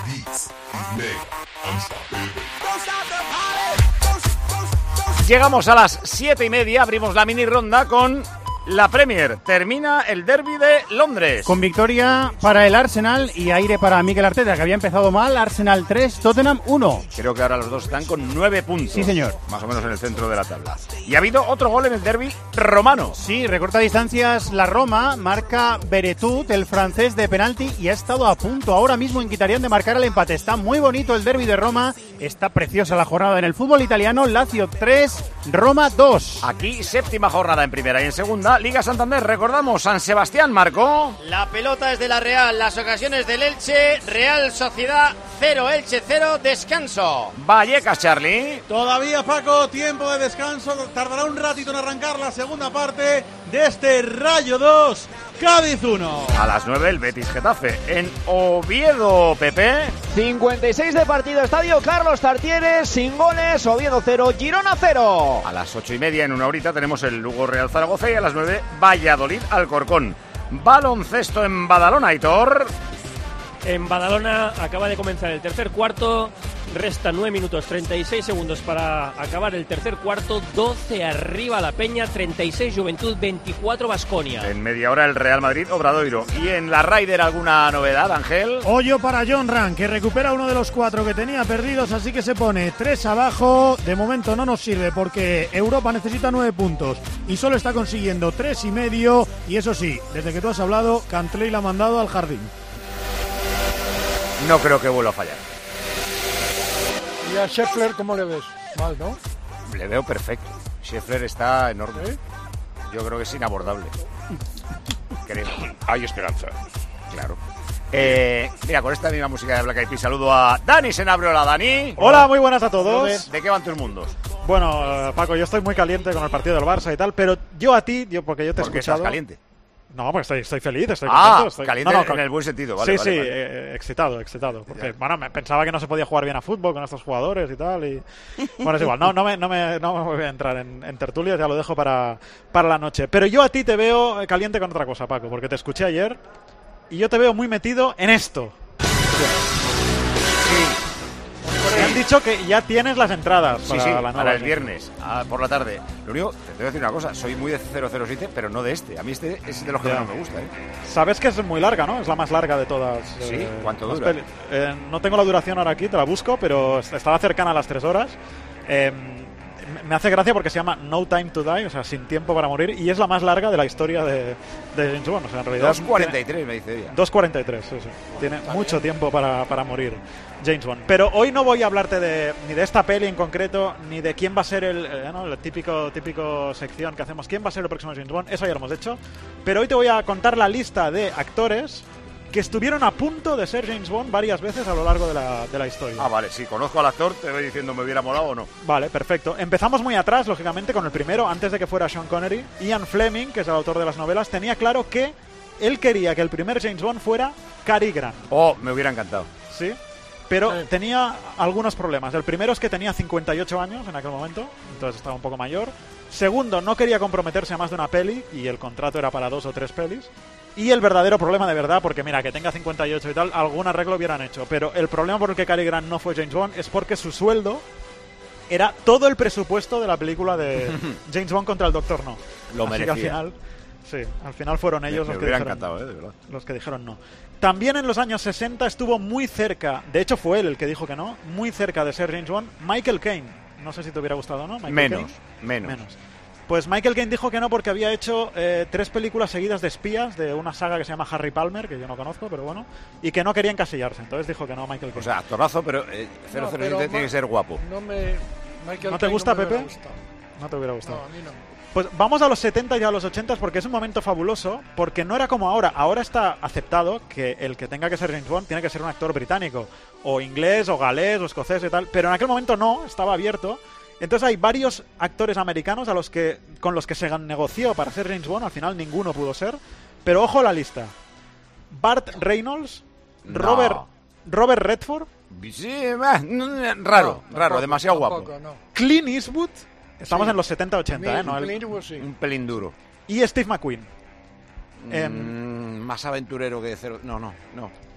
Llegamos a las 7:30, abrimos la mini ronda con la Premier. Termina el derbi de Londres. Con victoria para el Arsenal y aire para Mikel Arteta, que había empezado mal. Arsenal 3, Tottenham 1. Creo que ahora los dos están con 9 puntos. Sí, señor. Más o menos en el centro de la tabla. Y ha habido otro gol en el derbi romano. Sí, recorta distancias la Roma, marca Beretut, el francés, de penalti, y ha estado a punto ahora mismo en Quitarián de marcar el empate. Está muy bonito el derbi de Roma, está preciosa la jornada en el fútbol italiano. Lazio 3, Roma 2. Aquí séptima jornada en primera y en segunda. Liga Santander, recordamos, San Sebastián marcó. La pelota es de la Real, las ocasiones del Elche. Real Sociedad 0, Elche 0, descanso. Vallecas, Charlie. Todavía, Paco, tiempo de descanso. Tardará un ratito en arrancar la segunda parte de este Rayo 2, Cádiz 1. A las 9 el Betis Getafe. En Oviedo, Pepe. 56 de partido, estadio Carlos Tartiere, sin goles, Oviedo 0, Girona 0. A las 8:30, en una horita, tenemos el Lugo Real Zaragoza, y a las 9 Valladolid Alcorcón. Baloncesto en Badalona, Aitor. En Badalona acaba de comenzar el tercer cuarto, resta 9 minutos 36 segundos para acabar el tercer cuarto. 12 arriba la Peña, 36 Juventud, 24 Baskonia. En media hora el Real Madrid Obradoiro. Y en la Ryder, ¿alguna novedad, Ángel? Hoyo para John Ram, que recupera uno de los 4 que tenía perdidos, así que se pone 3 abajo. De momento no nos sirve porque Europa necesita 9 puntos y solo está consiguiendo 3,5. Y eso sí, desde que tú has hablado, Cantley la ha mandado al jardín. No creo que vuelva a fallar. ¿Y a Scheffler cómo le ves? Mal, ¿no? Le veo perfecto. Scheffler está enorme. ¿Eh? Yo creo que es inabordable. Creo. Hay esperanza. Claro. Mira, con esta misma música de Black Eyed Peas saludo a Dani Senabrio. Hola, Dani. Hola, muy buenas a todos. ¿De qué van tus mundos? Bueno, Paco, yo estoy muy caliente con el partido del Barça y tal, pero yo a ti, porque yo te he escuchado... ¿Estás caliente? No, pues estoy feliz, estoy contento. Caliente en el buen sentido, vale. Sí, vale. Excitado. Porque, bueno, pensaba que no se podía jugar bien a fútbol con estos jugadores y tal. Y bueno, es igual, no me voy a entrar en tertulias, ya lo dejo para la noche. Pero yo a ti te veo caliente con otra cosa, Paco, porque te escuché ayer y yo te veo muy metido en esto. Sí. Me han dicho que ya tienes las entradas para el viernes por la tarde. Lo único, te voy a decir una cosa, soy muy de 007, pero no de este. A mí este es de los que no me gusta. Sabes que es muy larga, ¿no? Es la más larga de todas. Sí, ¿cuánto dura? No tengo la duración ahora aquí, te la busco, pero estaba cercana a las 3 horas. Me hace gracia porque se llama No Time to Die, o sea, Sin Tiempo para Morir, y es la más larga de la historia de James Bond. O sea, en realidad 2:43 me dice ella. 2:43, sí. Tiene mucho tiempo para morir James Bond. Pero hoy no voy a hablarte ni de esta peli en concreto, ni de quién va a ser el típico sección que hacemos, quién va a ser el próximo James Bond, eso ya lo hemos hecho. Pero hoy te voy a contar la lista de actores que estuvieron a punto de ser James Bond varias veces a lo largo de la historia. Ah, vale, si conozco al actor, te voy diciendo me hubiera molado o no. Vale, perfecto. Empezamos muy atrás, lógicamente, con el primero, antes de que fuera Sean Connery. Ian Fleming, que es el autor de las novelas, tenía claro que él quería que el primer James Bond fuera Cary Grant. Oh, me hubiera encantado. Sí, pero tenía algunos problemas. El primero es que tenía 58 años en aquel momento, entonces estaba un poco mayor. Segundo, no quería comprometerse a más de una peli, y el contrato era para 2 o 3 pelis. Y el verdadero problema de verdad, porque mira, que tenga 58 y tal, algún arreglo hubieran hecho. Pero el problema por el que Cary Grant no fue James Bond es porque su sueldo era todo el presupuesto de la película de James Bond contra el Doctor No. Lo merecía. Así que al final fueron ellos los que dijeron, encantado, de verdad. Los que dijeron no. También en los años 60 estuvo muy cerca, de hecho fue él el que dijo que no, muy cerca de ser James Bond, Michael Caine. No sé si te hubiera gustado o no. Menos. Pues Michael Caine dijo que no porque había hecho 3 películas seguidas de espías de una saga que se llama Harry Palmer, que yo no conozco, pero bueno, y que no quería encasillarse. Entonces dijo que no, Michael Caine. O sea, actorazo, pero 007 tiene que ser guapo. ¿No te gusta, Pepe? No te hubiera gustado. No, a mí no. Pues vamos a los 70 y a los 80 porque es un momento fabuloso, porque no era como ahora. Ahora está aceptado que el que tenga que ser James Bond tiene que ser un actor británico, o inglés, o galés, o escocés y tal, pero en aquel momento no, estaba abierto. Entonces hay varios actores americanos con los que se negoció para ser James Bond. Al final ninguno pudo ser. Pero ojo a la lista: Burt Reynolds, No. Robert Redford, Sí, raro, demasiado guapo. No. Clint Eastwood. Estamos en los 70-80, ¿no? Un pelín duro. Y Steve McQueen. Más aventurero que de cero. No.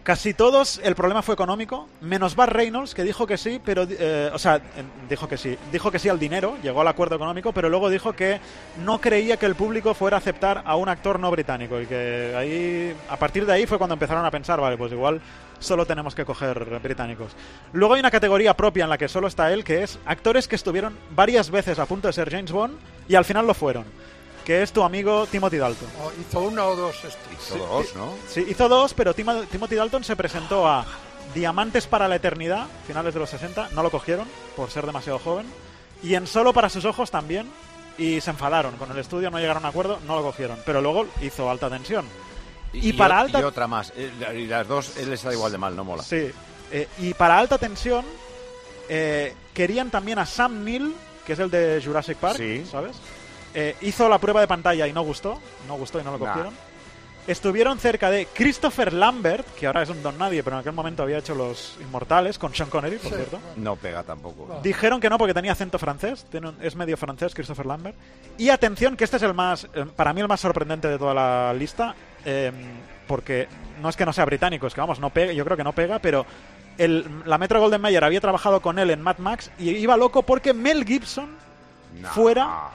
Casi todos el problema fue económico, menos Burt Reynolds, que dijo que sí, pero dijo que sí al dinero, llegó al acuerdo económico, pero luego dijo que no creía que el público fuera a aceptar a un actor no británico y que ahí, a partir de ahí fue cuando empezaron a pensar, vale, pues igual solo tenemos que coger británicos. Luego hay una categoría propia en la que solo está él, que es actores que estuvieron varias veces a punto de ser James Bond y al final lo fueron, que es tu amigo Timothy Dalton. ¿Hizo una o dos? Hizo dos, ¿no? Sí, hizo dos, pero Timothy Dalton se presentó a Diamantes para la Eternidad, finales de los 60, no lo cogieron por ser demasiado joven, y en Solo para sus ojos también, y se enfadaron con el estudio, no llegaron a acuerdo, no lo cogieron, pero luego hizo Alta Tensión. Y otra más, y las dos él les da igual de mal, no mola. Sí, y para Alta Tensión querían también a Sam Neill, que es el de Jurassic Park, sí. ¿sabes? Hizo la prueba de pantalla y no gustó y no lo cogieron. Estuvieron cerca de Christopher Lambert, que ahora es un don nadie, pero en aquel momento había hecho Los Inmortales con Sean Connery, por cierto. No pega tampoco. Dijeron que no porque tenía acento francés, es medio francés Christopher Lambert. Y atención, que este es el más, para mí el más sorprendente de toda la lista, porque no es que no sea británico, es que vamos, no pega, yo creo que no pega, pero la Metro-Goldwyn-Mayer había trabajado con él en Mad Max y iba loco porque Mel Gibson fuera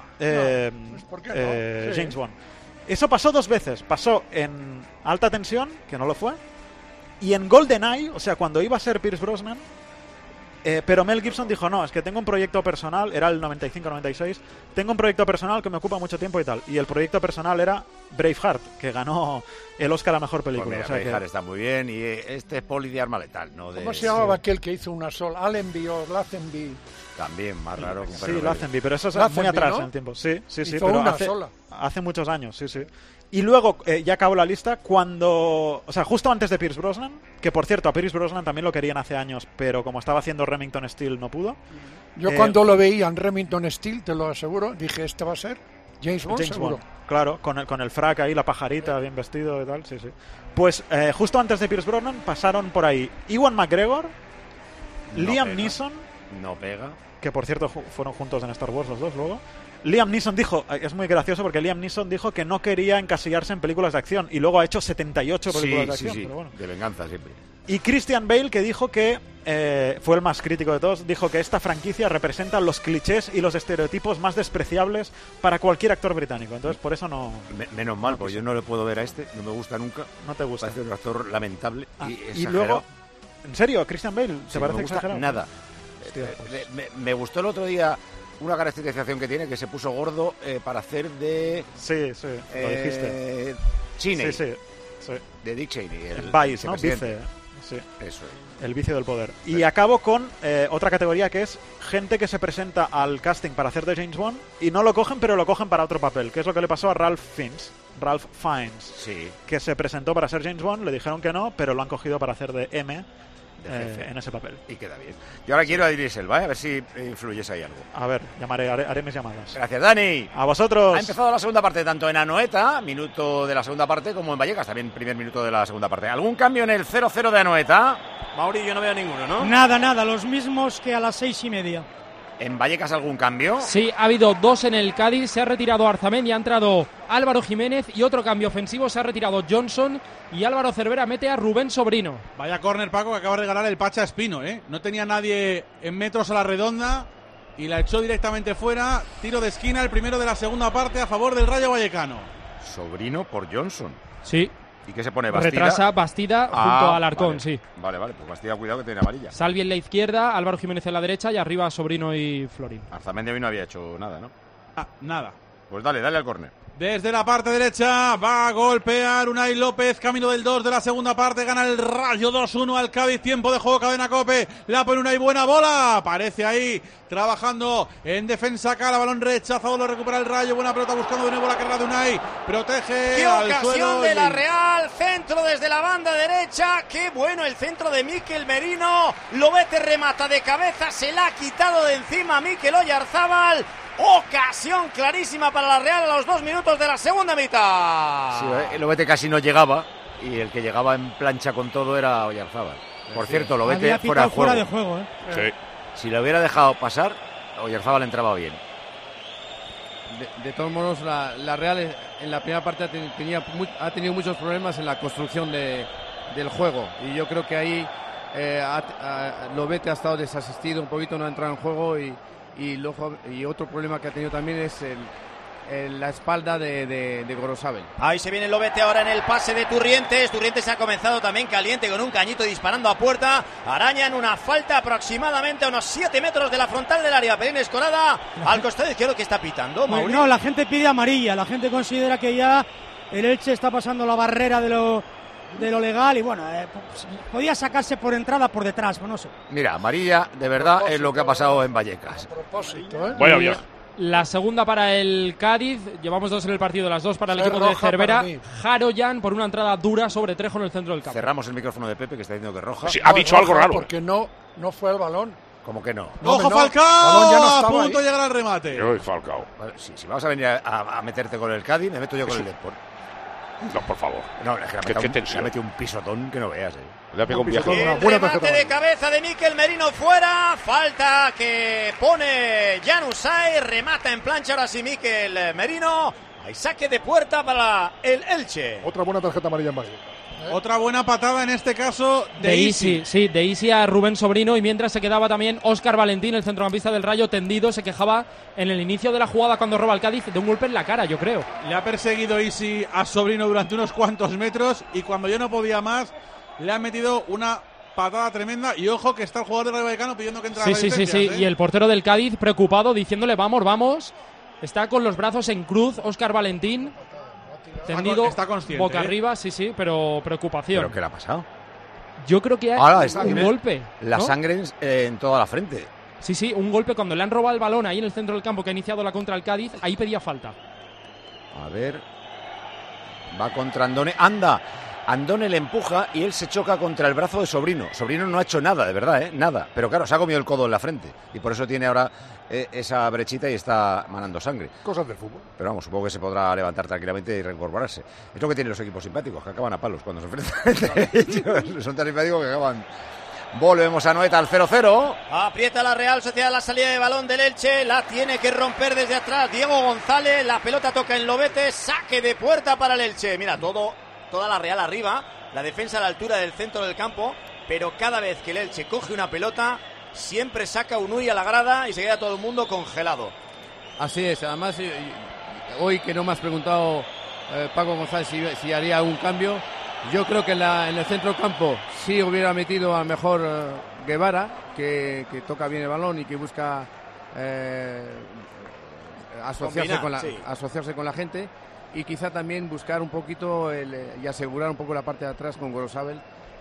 James Bond. Eso pasó dos veces. Pasó en Alta Tensión, que no lo fue, y en GoldenEye, o sea, cuando iba a ser Pierce Brosnan, pero Mel Gibson dijo, no, es que tengo un proyecto personal, era el 95-96, tengo un proyecto personal que me ocupa mucho tiempo y tal. Y el proyecto personal era Braveheart, que ganó el Oscar a Mejor Película. Pues mira, Braveheart está muy bien, y este es poli de arma letal, ¿no? ¿Cómo se llamaba aquel que hizo una sola? Allenby o Lazenby. También, más raro. Sí, Lazenby, pero eso es muy atrás, ¿no? En el tiempo. Sí, pero hace muchos años, sí. Y luego, ya acabó la lista, justo antes de Pierce Brosnan, que por cierto, a Pierce Brosnan también lo querían hace años, pero como estaba haciendo Remington Steele no pudo. Yo cuando lo veía en Remington Steele, te lo aseguro, dije, este va a ser James Bond, seguro. Claro, con el frac ahí, la pajarita, bien vestido y tal, sí. Pues justo antes de Pierce Brosnan pasaron por ahí Ewan McGregor, Liam Neeson. No pega. Que por cierto fueron juntos en Star Wars los dos luego. Liam Neeson dijo, es muy gracioso porque Liam Neeson dijo que no quería encasillarse en películas de acción y luego ha hecho 78 películas de acción. Sí, pero bueno. De venganza siempre. Y Christian Bale, que dijo que fue el más crítico de todos, dijo que esta franquicia representa los clichés y los estereotipos más despreciables para cualquier actor británico. Entonces por eso no... Menos mal, porque yo no le puedo ver a este, no me gusta nunca. No te gusta. Parece un actor lamentable y exagerado. Y luego, ¿en serio? ¿Christian Bale? ¿Te parece exagerado? Nada. Me gustó el otro día una caracterización que tiene, que se puso gordo para hacer de... Sí, lo dijiste. Cheney. Sí. De Dick Cheney. El Vice, ¿no? Vice. Sí. Eso es. El vicio del poder. Sí. Y acabo con otra categoría que es gente que se presenta al casting para hacer de James Bond y no lo cogen, pero lo cogen para otro papel, que es lo que le pasó a Ralph Fiennes, sí. Que se presentó para ser James Bond, le dijeron que no, pero lo han cogido para hacer de M. En ese papel. Y queda bien. Yo ahora quiero a Idris Elba, a ver si influyes ahí algo. A ver, haré mis llamadas. Gracias, Dani. A vosotros. Ha empezado la segunda parte, tanto en Anoeta, minuto de la segunda parte, como en Vallecas, también primer minuto de la segunda parte. ¿Algún cambio en el 0-0 de Anoeta? Mauri, yo no veo ninguno, ¿no? Nada, los mismos que a las 6:30. ¿En Vallecas algún cambio? Sí, ha habido dos en el Cádiz, se ha retirado Arzamendi, ha entrado Álvaro Jiménez y otro cambio ofensivo, se ha retirado Johnson y Álvaro Cervera mete a Rubén Sobrino. Vaya córner, Paco, que acaba de regalar el Pacha Espino, ¿eh? No tenía nadie en metros a la redonda y la echó directamente fuera. Tiro de esquina, el primero de la segunda parte a favor del Rayo Vallecano. Sobrino por Johnson. Sí. ¿Y qué se pone? ¿Bastida? Retrasa Bastida junto al Alarcón, vale. sí. Vale, pues Bastida, cuidado que tiene amarilla. Salvi en la izquierda, Álvaro Jiménez en la derecha y arriba Sobrino y Florín. Arzamendi hoy no había hecho nada, ¿no? Nada. Pues dale al córner. Desde la parte derecha va a golpear Unai López, camino del 2 de la segunda parte, gana el Rayo 2-1 al Cádiz, tiempo de juego, cadena COPE, la pone Unai, buena bola, aparece ahí, trabajando en defensa acá, la balón rechazado, lo recupera el Rayo, buena pelota buscando de nuevo la carrera de Unai, protege ¡qué al ocasión suelo de la Real! Centro desde la banda derecha, ¡qué bueno el centro de Mikel Merino! Lobete remata de cabeza, se la ha quitado de encima Mikel Oyarzábal. Ocasión clarísima para la Real a los 2 minutos de la segunda mitad. Sí, el Lobete casi no llegaba y el que llegaba en plancha con todo era Oyarzábal. Por cierto, Lobete fuera de juego. Sí. Si lo hubiera dejado pasar, Oyarzábal entraba bien. De todos modos, la Real en la primera parte ha tenido muchos problemas en la construcción de del juego. Y yo creo que ahí Lobete ha estado desasistido un poquito, no ha entrado en juego y otro problema que ha tenido también es la espalda de Gorosabel. Ahí se viene Lobete ahora en el pase de Turrientes. Turrientes ha comenzado también caliente con un cañito disparando a puerta. Arañan una falta aproximadamente a unos 7 metros de la frontal del área. Pelín Escolada al costado izquierdo, que está pitando. Pues no, la gente pide amarilla. La gente considera que ya el Elche está pasando la barrera de lo legal y bueno, podía sacarse por entrada por detrás, pues no sé. Mira, amarilla de verdad es lo que ha pasado en Vallecas. A propósito, ¿eh? Bueno, bien. La segunda para el Cádiz, llevamos 2 en el partido, las 2 para el equipo de Cervera. Jaroyan por una entrada dura sobre Trejo en el centro del campo. Cerramos el micrófono de Pepe, que está diciendo que roja. Sí, ha dicho algo raro. Porque no fue el balón. ¿Cómo que no? ¡Ojo, Falcao! A punto de llegar al remate. Yo, Falcao. Si vas a venir a meterte con el Cádiz, me meto yo con el Depor. No, por favor. No, es que le ha metido un pisotón que no veas. Le ha pegado un viaje. El remate de cabeza de Mikel Merino fuera. Falta que pone Januzaj. Remata en plancha ahora sí Mikel Merino. Hay saque de puerta para el Elche. Otra buena tarjeta amarilla en Valle. Otra buena patada en este caso de Isi. Sí, de Isi a Rubén Sobrino, y mientras se quedaba también Óscar Valentín, el centrocampista del Rayo, tendido. Se quejaba en el inicio de la jugada cuando roba el Cádiz de un golpe en la cara, yo creo. Le ha perseguido Isi a Sobrino durante unos cuantos metros y cuando ya no podía más le ha metido una patada tremenda. Y ojo que está el jugador del Rayo Vallecano pidiendo que entre a la Sí. Y el portero del Cádiz preocupado diciéndole vamos. Está con los brazos en cruz Óscar Valentín. Tendido, está consciente, boca arriba, sí, pero preocupación. ¿Pero qué le ha pasado? Yo creo que hay un golpe. La sangre en toda la frente. Sí, un golpe cuando le han robado el balón ahí en el centro del campo que ha iniciado la contra el Cádiz, ahí pedía falta. A ver. Va contra Andone. ¡Anda! Andone le empuja y él se choca contra el brazo de Sobrino. Sobrino no ha hecho nada, de verdad, nada. Pero claro, se ha comido el codo en la frente. Y por eso tiene ahora esa brechita y está manando sangre. Cosas del fútbol. Pero vamos, supongo que se podrá levantar tranquilamente y reincorporarse. Es lo que tienen los equipos simpáticos, que acaban a palos cuando se enfrentan. Ellos son tan simpáticos que acaban. Volvemos a Noeta al 0-0. Aprieta la Real Sociedad la salida de balón del Elche. La tiene que romper desde atrás Diego González. La pelota toca en Lobete. Saque de puerta para el Elche. Mira, toda la Real arriba, la defensa a la altura del centro del campo, pero cada vez que el Elche coge una pelota, siempre saca un Unui a la grada y se queda todo el mundo congelado. Así es, además, hoy que no me has preguntado, Paco González, si haría algún cambio, yo creo que en el centro del campo sí hubiera metido a mejor Guevara, que toca bien el balón y que busca asociarse con la gente. Y quizá también buscar un poquito y asegurar un poco la parte de atrás con Gorosabel,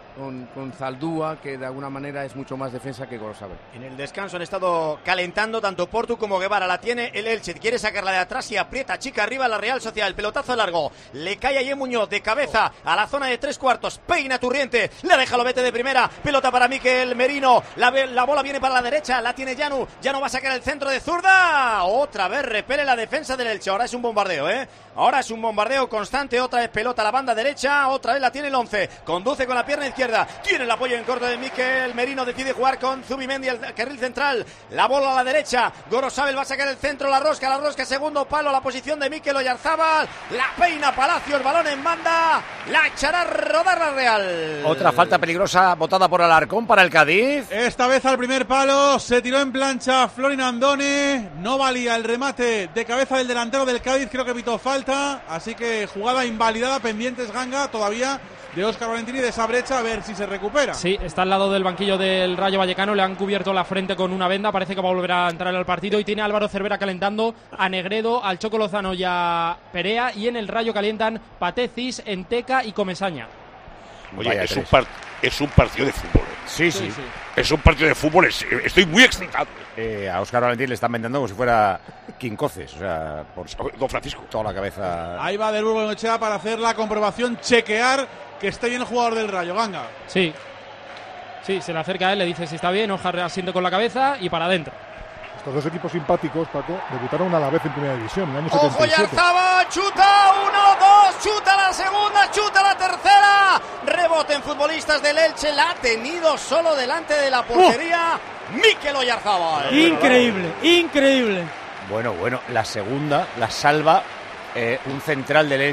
con Zaldúa, que de alguna manera es mucho más defensa que Gorosabel. En el descanso han estado calentando tanto Portu como Guevara. La tiene el Elche, quiere sacarla de atrás y aprieta chica arriba la Real Sociedad. El pelotazo largo, le cae a Ye Muñoz de cabeza a la zona de 3/4, peina Turriente, le deja Lobete de primera, pelota para Mikel Merino, la bola viene para la derecha, la tiene Llanu va a sacar el centro de zurda, otra vez repele la defensa del Elche. Ahora es un bombardeo, ahora es un bombardeo constante, otra vez pelota a la banda derecha, otra vez la tiene el 11, conduce con la pierna izquierda, tiene el apoyo en corto de Mikel Merino, decide jugar con Zubimendi al carril central, la bola a la derecha, Gorosabel va a sacar el centro, la rosca, segundo palo, la posición de Mikel Oyarzábal, la peina Palacios, balón en banda, la echará a rodar la Real. Otra falta peligrosa botada por Alarcón para el Cádiz. Esta vez al primer palo, se tiró en plancha Florin Andone, no valía el remate de cabeza del delantero del Cádiz, creo que pitó falta, así que jugada invalidada, pendientes Ganga todavía de Óscar Valentín y de esa brecha, a ver si se recupera. Sí, está al lado del banquillo del Rayo Vallecano, le han cubierto la frente con una venda, parece que va a volver a entrar al partido y tiene a Álvaro Cervera calentando a Negredo, al Choco Lozano y a Perea, y en el Rayo calientan Patecis, Enteca y Comesaña. Oye, es un partido de fútbol. Sí. Es un partido de fútbol, estoy muy excitado. A Óscar Valentín le están vendiendo como si fuera Quincoces, o sea, por Don Francisco. Toda la cabeza. Ahí va Del Burgo Bengoechea para hacer la comprobación, chequear que esté bien el jugador del Rayo, Ganga. Sí, se le acerca a él, le dice si está bien, Óscar asiente con la cabeza y para adentro. Estos dos equipos simpáticos, Paco, debutaron a la vez en Primera División en el año ¡ojo, 77. Oyarzábal! ¡Chuta! 1, 2, chuta la segunda, chuta la tercera. Rebote en futbolistas del Elche, la ha tenido solo delante de la portería Mikel Oyarzábal. Increíble. Bueno, la segunda la salva un central del Elche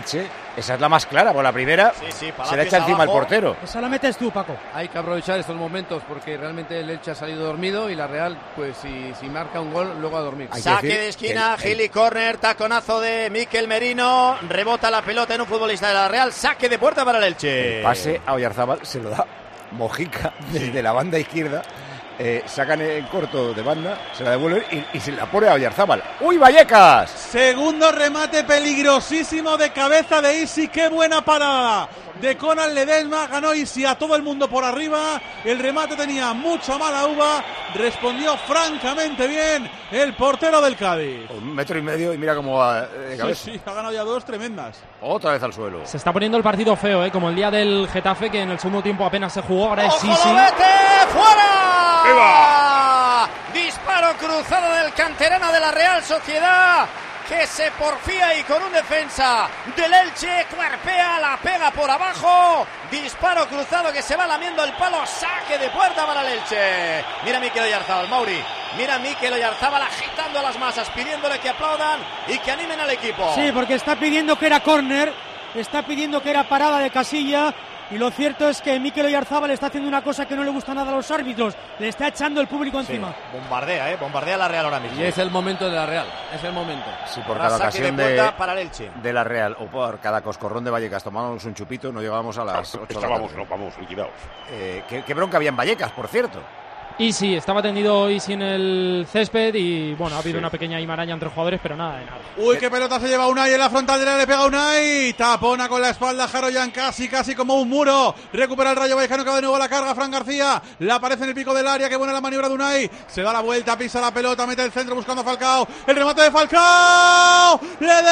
Esa es la más clara, por la primera se la echa encima el portero. Esa la metes tú, Paco. Hay que aprovechar estos momentos porque realmente el Elche ha salido dormido y la Real, pues si marca un gol, luego a dormir. Saque de esquina, Gili corner, taconazo de Mikel Merino, rebota la pelota en un futbolista de la Real, saque de puerta para el Elche. El pase a Oyarzábal se lo da Mojica desde la banda izquierda. Sacan en corto de banda, se la devuelven y se la pone a Oyarzábal. ¡Uy, Vallecas! Segundo remate peligrosísimo de cabeza de Isi. ¡Qué buena parada! De Conan Ledesma, ganó Isi a todo el mundo por arriba. El remate tenía mucha mala uva. Respondió francamente bien el portero del Cádiz. 1,5 metros y mira cómo va de cabeza. Sí, ha ganado ya 2 tremendas. Otra vez al suelo. Se está poniendo el partido feo, como el día del Getafe, que en el segundo tiempo apenas se jugó. Ahora es Isi. ¡Fuera! Disparo cruzado del canterano de la Real Sociedad, que se porfía y con un defensa del Elche cuerpea, la pega por abajo. Disparo cruzado que se va lamiendo el palo. Saque de puerta para el Elche. Mira Mikel Oyarzábal, Mauri. Mira Mikel Oyarzábal agitando a las masas, pidiéndole que aplaudan y que animen al equipo. Sí, porque está pidiendo que era córner, está pidiendo que era parada de Casilla. Y lo cierto es que Mikel Oyarzábal está haciendo una cosa que no le gusta nada a los árbitros. Le está echando el público encima. Bombardea, bombardea la Real ahora mismo. Y es el momento de la Real, es el momento. Si por cada ocasión para el Elche de la Real o por cada coscorrón de Vallecas tomamos un chupito, no llegábamos a las 8 de la tarde. No, vamos, liquidados. ¿Qué bronca había en Vallecas, por cierto? Y sí, estaba tendido Isi en el césped y bueno, ha habido una pequeña imaraña entre jugadores, pero nada de nada. Uy, qué pelota se lleva Unai en la frontal derecha, le pega Unai, tapona con la espalda Jaroyan, casi como un muro. Recupera el Rayo Vallecano que va de nuevo a la carga, Fran García, la aparece en el pico del área, qué buena la maniobra de Unai, se da la vuelta, pisa la pelota, mete el centro buscando a Falcao, el remate de Falcao,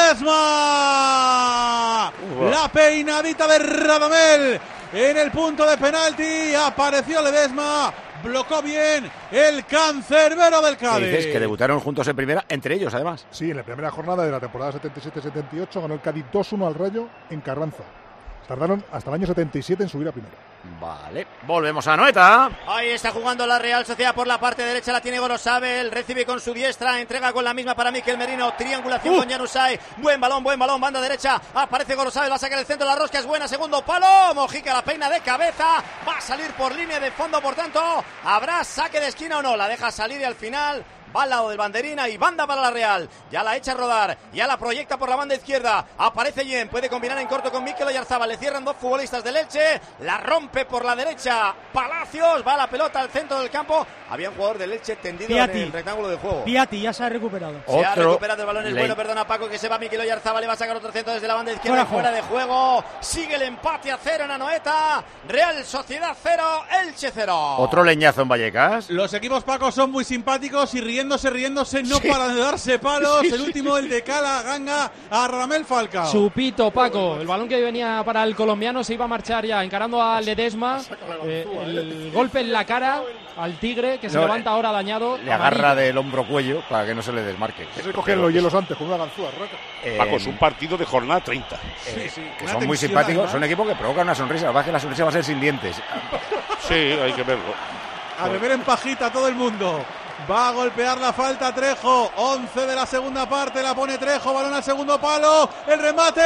Ledesma, la peinadita de Radamel en el punto de penalti, apareció Ledesma. Blocó bien el cancerbero del Cádiz. Dices que debutaron juntos en primera, entre ellos además. Sí, en la primera jornada de la temporada 77-78 ganó el Cádiz 2-1 al Rayo en Carranza. Tardaron hasta el año 77 en subir a primera. Vale, volvemos a Anoeta. Ahí está jugando la Real Sociedad por la parte derecha, la tiene Gorosabel, recibe con su diestra, entrega con la misma para Mikel Merino, triangulación con Januzaj, buen balón, banda derecha, aparece Gorosabel, va a sacar el centro, la rosca es buena, segundo palo, Mojica la peina de cabeza, va a salir por línea de fondo, por tanto, ¿habrá saque de esquina o no? La deja salir y al final va al lado del banderina y banda para la Real. Ya la echa a rodar, ya la proyecta por la banda izquierda. Aparece Yen, puede combinar en corto con Mikel Oyarzábal. Le cierran 2 futbolistas del Elche. La rompe por la derecha Palacios. Va la pelota al centro del campo. Había un jugador del Elche tendido en el rectángulo de juego. Piatti ya se ha recuperado. Se ha recuperado el balón, es bueno, perdona Paco, que se va Mikel Oyarzábal. Le va a sacar otro centro desde la banda izquierda. Fuera de juego. Sigue el empate a 0 en Anoeta. Real Sociedad 0, Elche 0. Otro leñazo en Vallecas. Los equipos, Paco, son muy simpáticos y riéndose, no paran de darse palos. El último, el de Cala Ganga a Radamel Falcao. Chupito, Paco. El balón que venía para el colombiano se iba a marchar ya, encarando a Ledesma. El golpe en la cara al Tigre, que se levanta ahora dañado. Le agarra del hombro cuello para que no se le desmarque. Se cogen los hielos antes con una ganzúa. Paco, es un partido de jornada 30. Que son muy simpáticos. Además. Son equipos que provocan una sonrisa. La verdad es que la sonrisa va a ser sin dientes. Sí, hay que verlo. A beber en pajita todo el mundo. Va a golpear la falta Trejo. 11 de la segunda parte. La pone Trejo. Balón al segundo palo. El remate.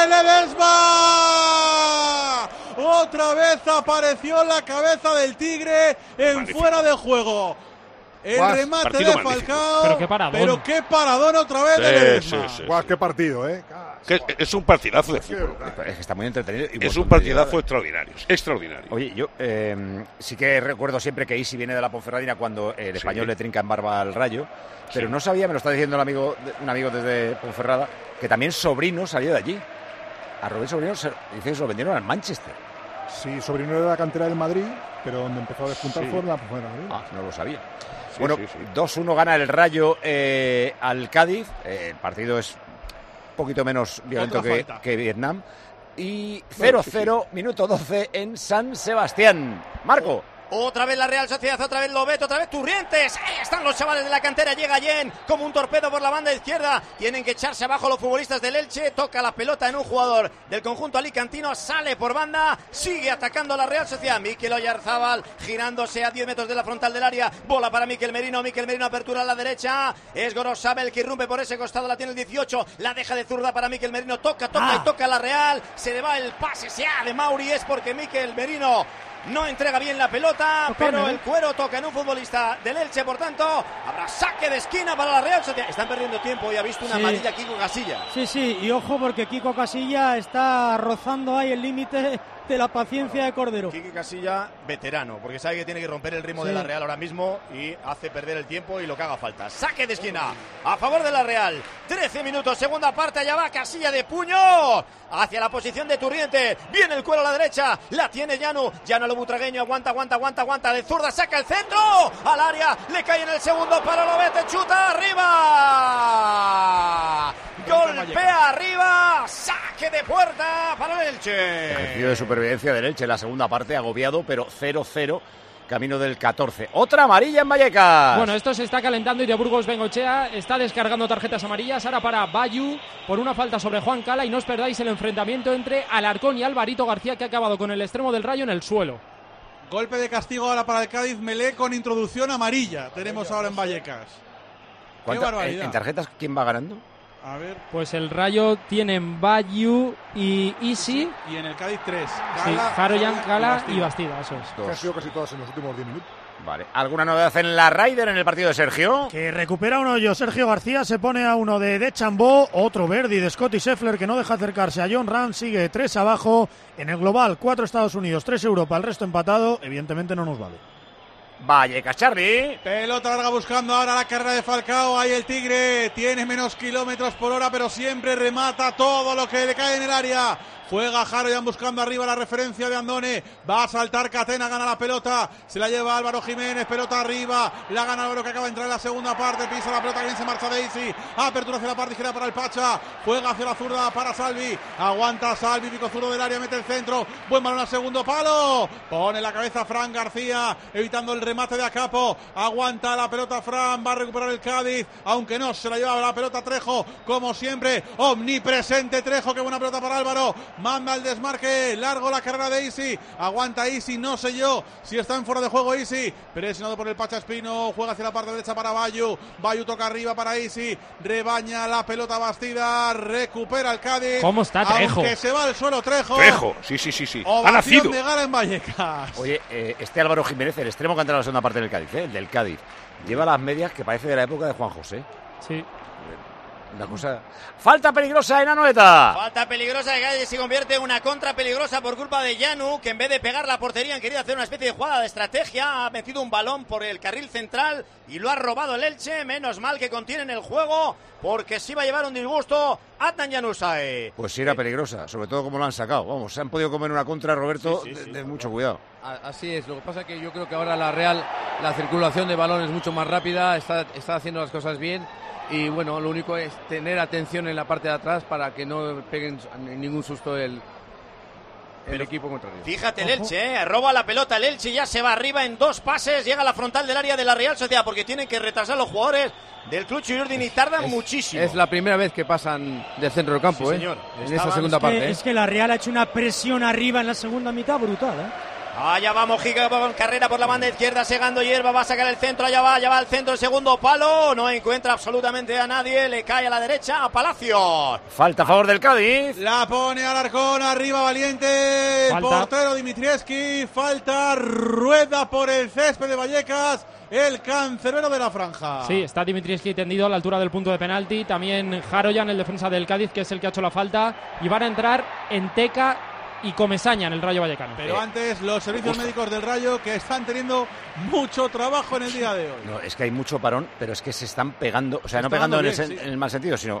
Ledesma. Otra vez apareció la cabeza del Tigre en magnífico. Fuera de juego. El remate de Falcao. Pero qué paradón otra vez de Ledesma. Qué partido, es un partidazo de fútbol. Es que está muy entretenido. Es un partidazo extraordinario. Oye, yo sí que recuerdo siempre que Isi viene de la Ponferradina cuando el español le trinca en barba al Rayo, pero no sabía, me lo está diciendo un amigo desde Ponferrada, que también Sobrino salió de allí. A Rubén Sobrino dice que se lo vendieron al Manchester. Sí, Sobrino era de la cantera del Madrid, pero donde empezó a despuntar fue en la Ponferradina. No lo sabía. 2-1 gana el Rayo al Cádiz. El partido es un poquito menos violento que Vietnam. Y 0-0, minuto 12 en San Sebastián. Marco. Otra vez la Real Sociedad, otra vez Lobeto, otra vez Turrientes. Ahí están los chavales de la cantera. Llega Yen como un torpedo por la banda izquierda. Tienen que echarse abajo los futbolistas del Elche. Toca la pelota en un jugador del conjunto alicantino. Sale por banda. Sigue atacando la Real Sociedad. Mikel Oyarzábal girándose a 10 metros de la frontal del área. Bola para Mikel Merino. Mikel Merino apertura a la derecha. Es Gorosabel que irrumpe por ese costado. La tiene el 18. La deja de zurda para Mikel Merino. Toca y toca la Real. Se le va el pase. Se ha de Mauri. Es porque Mikel Merino no entrega bien la pelota, pero el cuero toca en un futbolista del Elche, por tanto, habrá saque de esquina para la Real Sociedad. Están perdiendo tiempo y ha visto una amarilla Kiko Casilla. Sí, y ojo porque Kiko Casilla está rozando ahí el límite de la paciencia de Cordero. Kiko Casilla, veterano, porque sabe que tiene que romper el ritmo de la Real ahora mismo y hace perder el tiempo y lo que haga falta. Saque de esquina a favor de la Real. 13 minutos, segunda parte, allá va Casilla de puño hacia la posición de Turriente. Viene el cuero a la derecha, la tiene Llano lo butragueño, aguanta, de zurda, saca el centro al área, le cae en el segundo palo, lo vete, chuta arriba, golpea arriba, saque de puerta para el Elche. Ejercicio de supervivencia del Elche, la segunda parte agobiado, pero 0-0. Camino del 14. Otra amarilla en Vallecas. Bueno, esto se está calentando y de Burgos Bengochea está descargando tarjetas amarillas. Ahora para Bayu por una falta sobre Juan Cala. Y no os perdáis el enfrentamiento entre Alarcón y Alvarito García, que ha acabado con el extremo del Rayo en el suelo. Golpe de castigo ahora para el Cádiz. Melé con introducción amarilla. Tenemos ahora en Vallecas. Qué barbaridad. ¿En tarjetas quién va ganando? A ver. Pues el Rayo tienen Bayu y Isi. Y en el Cádiz 3. Haroyan, Cala y Bastida, eso es. Que han sido casi todas en los últimos 10 minutos. Vale. ¿Alguna novedad en la Raider en el partido de Sergio? Que recupera un hoyo Sergio García, se pone a uno de Chambó, otro Verdi de Scotty Scheffler que no deja acercarse a John Ram, sigue 3 abajo. En el global, 4 Estados Unidos, 3 Europa, el resto empatado. Evidentemente no nos vale. Vallecas, Charlie. Pelota larga buscando ahora la carrera de Falcao. Ahí el Tigre tiene menos kilómetros por hora, pero siempre remata todo lo que le cae en el área. Juega Haroyan buscando arriba la referencia de Andone. Va a saltar Catena, gana la pelota. Se la lleva Álvaro Jiménez, pelota arriba. La gana Álvaro que acaba de entrar en la segunda parte. Pisa la pelota, que bien se marcha Daisy. Apertura hacia la parte izquierda para el Pacha. Juega hacia la zurda para Salvi. Aguanta Salvi, pico zurdo del área, mete el centro. Buen balón al segundo palo. Pone la cabeza Fran García, evitando el remate de Acapo. Aguanta la pelota Fran, va a recuperar el Cádiz. Aunque no se la lleva la pelota Trejo, como siempre. Omnipresente Trejo, qué buena pelota para Álvaro. Manda el desmarque, largo la carrera de Isi. Aguanta Isi, no sé yo si está en fuera de juego Isi. Presionado por el Pacha Espino, juega hacia la parte derecha para Bayu. Bayu toca arriba para Isi. Rebaña la pelota Bastida, recupera el Cádiz. ¿Cómo está Trejo? Aunque se va al suelo Trejo. Sí. Ha nacido. De gala en Vallecas. Oye, este Álvaro Jiménez, el extremo que ha entrado en la segunda parte del Cádiz, el del Cádiz, lleva las medias que parece de la época de Juan José. Sí. Una cosa. Falta peligrosa en Anoeta. Falta peligrosa que se convierte en una contra peligrosa por culpa de Llanu, que en vez de pegar la portería han querido hacer una especie de jugada de estrategia. Ha metido un balón por el carril central y lo ha robado el Elche. Menos mal que contienen el juego, porque sí va a llevar un disgusto Adnan Januzaj. Pues sí era peligrosa, sobre todo como lo han sacado. Vamos, se han podido comer una contra, Roberto, sí. de mucho cuidado. Así es, lo que pasa es que yo creo que ahora la Real, la circulación de balón es mucho más rápida, está haciendo las cosas bien. Y bueno, lo único es tener atención en la parte de atrás para que no peguen ningún susto el equipo contrario. Fíjate el Elche, roba la pelota el Elche, ya se va arriba en 2 pases, llega a la frontal del área de la Real Sociedad, porque tienen que retrasar los jugadores del Club Churiurdin y tardan muchísimo. Es la primera vez que pasan del centro del campo, sí, señor. En esa segunda parte. Es que la Real ha hecho una presión arriba en la segunda mitad brutal, Allá va Mojica con carrera por la banda izquierda, segando hierba, va a sacar el centro, allá va al centro, el segundo palo, no encuentra absolutamente a nadie, le cae a la derecha a Palacios. Falta a favor del Cádiz. La pone Alarcón, arriba Valiente, el Falta. portero Dimitrievski, falta, rueda por el césped de Vallecas, el cancerbero de la franja. Sí, está Dimitrievski tendido a la altura del punto de penalti, también Haroyan, el defensa del Cádiz, que es el que ha hecho la falta, y van a entrar Enteca y Comesaña en el Rayo Vallecano. Pero antes los servicios médicos del Rayo, que están teniendo mucho trabajo en el día de hoy. No, es que hay mucho parón, pero es que se están pegando, o sea, no pegando en el mal sentido, sino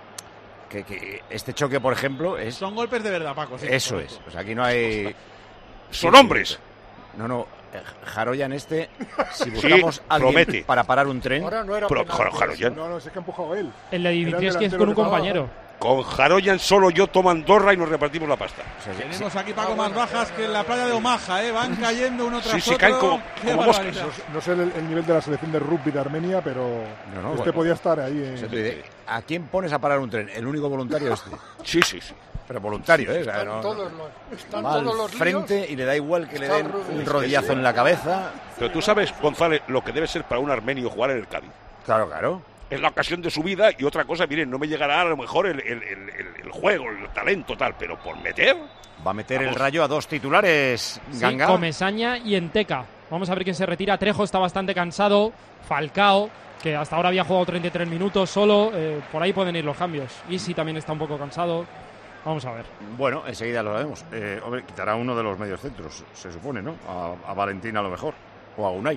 que este choque, por ejemplo, es... Son golpes de verdad, Paco. Sí, eso es, o sea, aquí no hay... Son hombres. No, Haroyan si buscamos alguien promete. Para parar un tren... Ahora no era Haroyan. No, es que ha empujado él. El de Dimitrievski es con un compañero. Con Jaroyan solo yo tomo Andorra y nos repartimos la pasta. Tenemos aquí, Paco, más bajas que en la playa de Omaha, ¿eh? Van cayendo uno tras otro. Caen como moscas. No sé el nivel de la selección de rugby de Armenia, pero podía estar ahí. ¿A quién pones a parar un tren? El único voluntario este. Sí. Pero voluntario, ¿eh? Están todos los frente líos. y le da igual que le den un rodillazo en la cabeza. Pero tú sabes, González, lo que debe ser para un armenio jugar en el Cádiz. Claro. Es la ocasión de su vida y otra cosa, miren, no me llegará a lo mejor el juego, el talento tal, pero por meter... Va a meter el Rayo a 2 titulares, Ganga. Comesaña y Enteca. Vamos a ver quién se retira. Trejo está bastante cansado. Falcao, que hasta ahora había jugado 33 minutos solo. Por ahí pueden ir los cambios. Isi también está un poco cansado. Vamos a ver. Bueno, enseguida lo sabemos. Hombre, quitará uno de los medios centros, se supone, ¿no? A Valentín a lo mejor. O a Unai.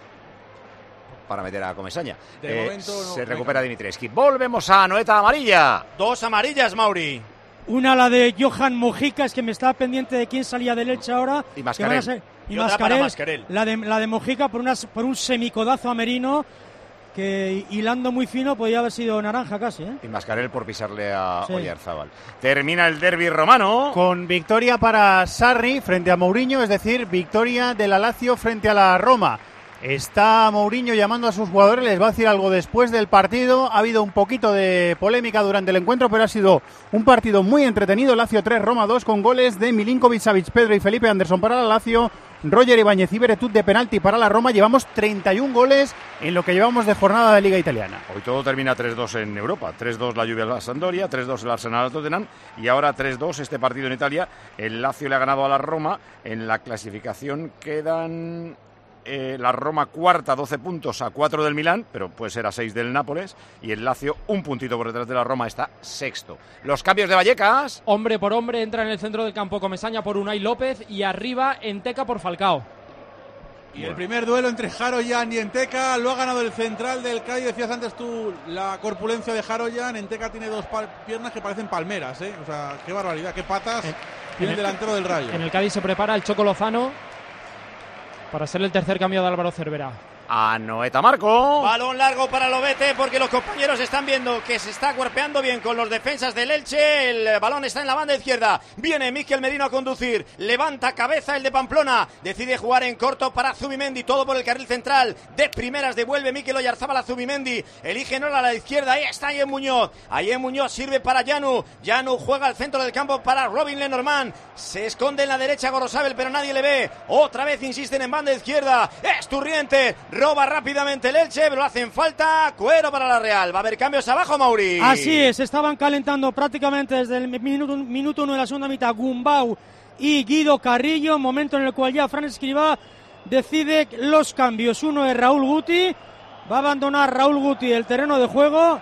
Para meter a Comesaña. De momento no, se recupera Dimitrescu. Volvemos a Anoeta amarilla. 2 amarillas, Mauri. Una, la de Johan Mojica, es que me estaba pendiente de quién salía del Elche ahora. Y Mascarell. Y Mascarell. La de Mojica por un semicodazo a Merino, que hilando muy fino podía haber sido naranja casi, ¿eh? Y Mascarell por pisarle a Oyarzábal. Termina el derbi romano. Con victoria para Sarri frente a Mourinho, es decir, victoria de la Lazio frente a la Roma. Está Mourinho llamando a sus jugadores, les va a decir algo después del partido. Ha habido un poquito de polémica durante el encuentro, pero ha sido un partido muy entretenido. Lazio 3, Roma 2, con goles de Milinkovic-Savic, Pedro y Felipe Anderson para la Lazio, Roger Ibáñez y Beretut de penalti para la Roma. Llevamos 31 goles en lo que llevamos de jornada de Liga Italiana. Hoy todo termina 3-2 en Europa. 3-2 la Juve a la Sampdoria, 3-2 el Arsenal al Tottenham y ahora 3-2 este partido en Italia. El Lazio le ha ganado a la Roma. En la clasificación quedan... la Roma cuarta, 12 puntos a 4 del Milán, pero puede ser a 6 del Nápoles, y el Lazio un puntito por detrás de la Roma está sexto. Los cambios de Vallecas. Hombre por hombre entra en el centro del campo Comesaña por Unai López y arriba Enteca por Falcao. Y el primer duelo entre Jaroyan y Enteca lo ha ganado el central del Cádiz. Decías antes tú la corpulencia de Jaroyan. Enteca tiene 2 piernas que parecen palmeras, ¿eh? O sea, qué barbaridad, qué patas tiene el delantero del Rayo. En el Cádiz se prepara el Choco Lozano para ser el tercer cambio de Álvaro Cervera. Anoeta Marco. Balón largo para Lobete porque los compañeros están viendo que se está cuerpeando bien con los defensas del Elche. El balón está en la banda izquierda. Viene Mikel Merino a conducir. Levanta cabeza el de Pamplona. Decide jugar en corto para Zubimendi. Todo por el carril central. De primeras devuelve Mikel Oyarzábal a Zubimendi. Elige Nola a la izquierda. Ahí está Ayen Muñoz. Ayen Muñoz sirve para Llanu. Llanu juega al centro del campo para Robin Lenormand. Se esconde en la derecha Gorosabel, pero nadie le ve. Otra vez insisten en banda izquierda. Esturriente. Roba rápidamente el Elche, pero hacen falta. Cuero para la Real. Va a haber cambios abajo, Mauri. Así es, estaban calentando prácticamente desde el minuto 1 de la segunda mitad Gumbau y Guido Carrillo, momento en el cual ya Fran Escribá decide los cambios. Uno es Raúl Guti, va a abandonar Raúl Guti el terreno de juego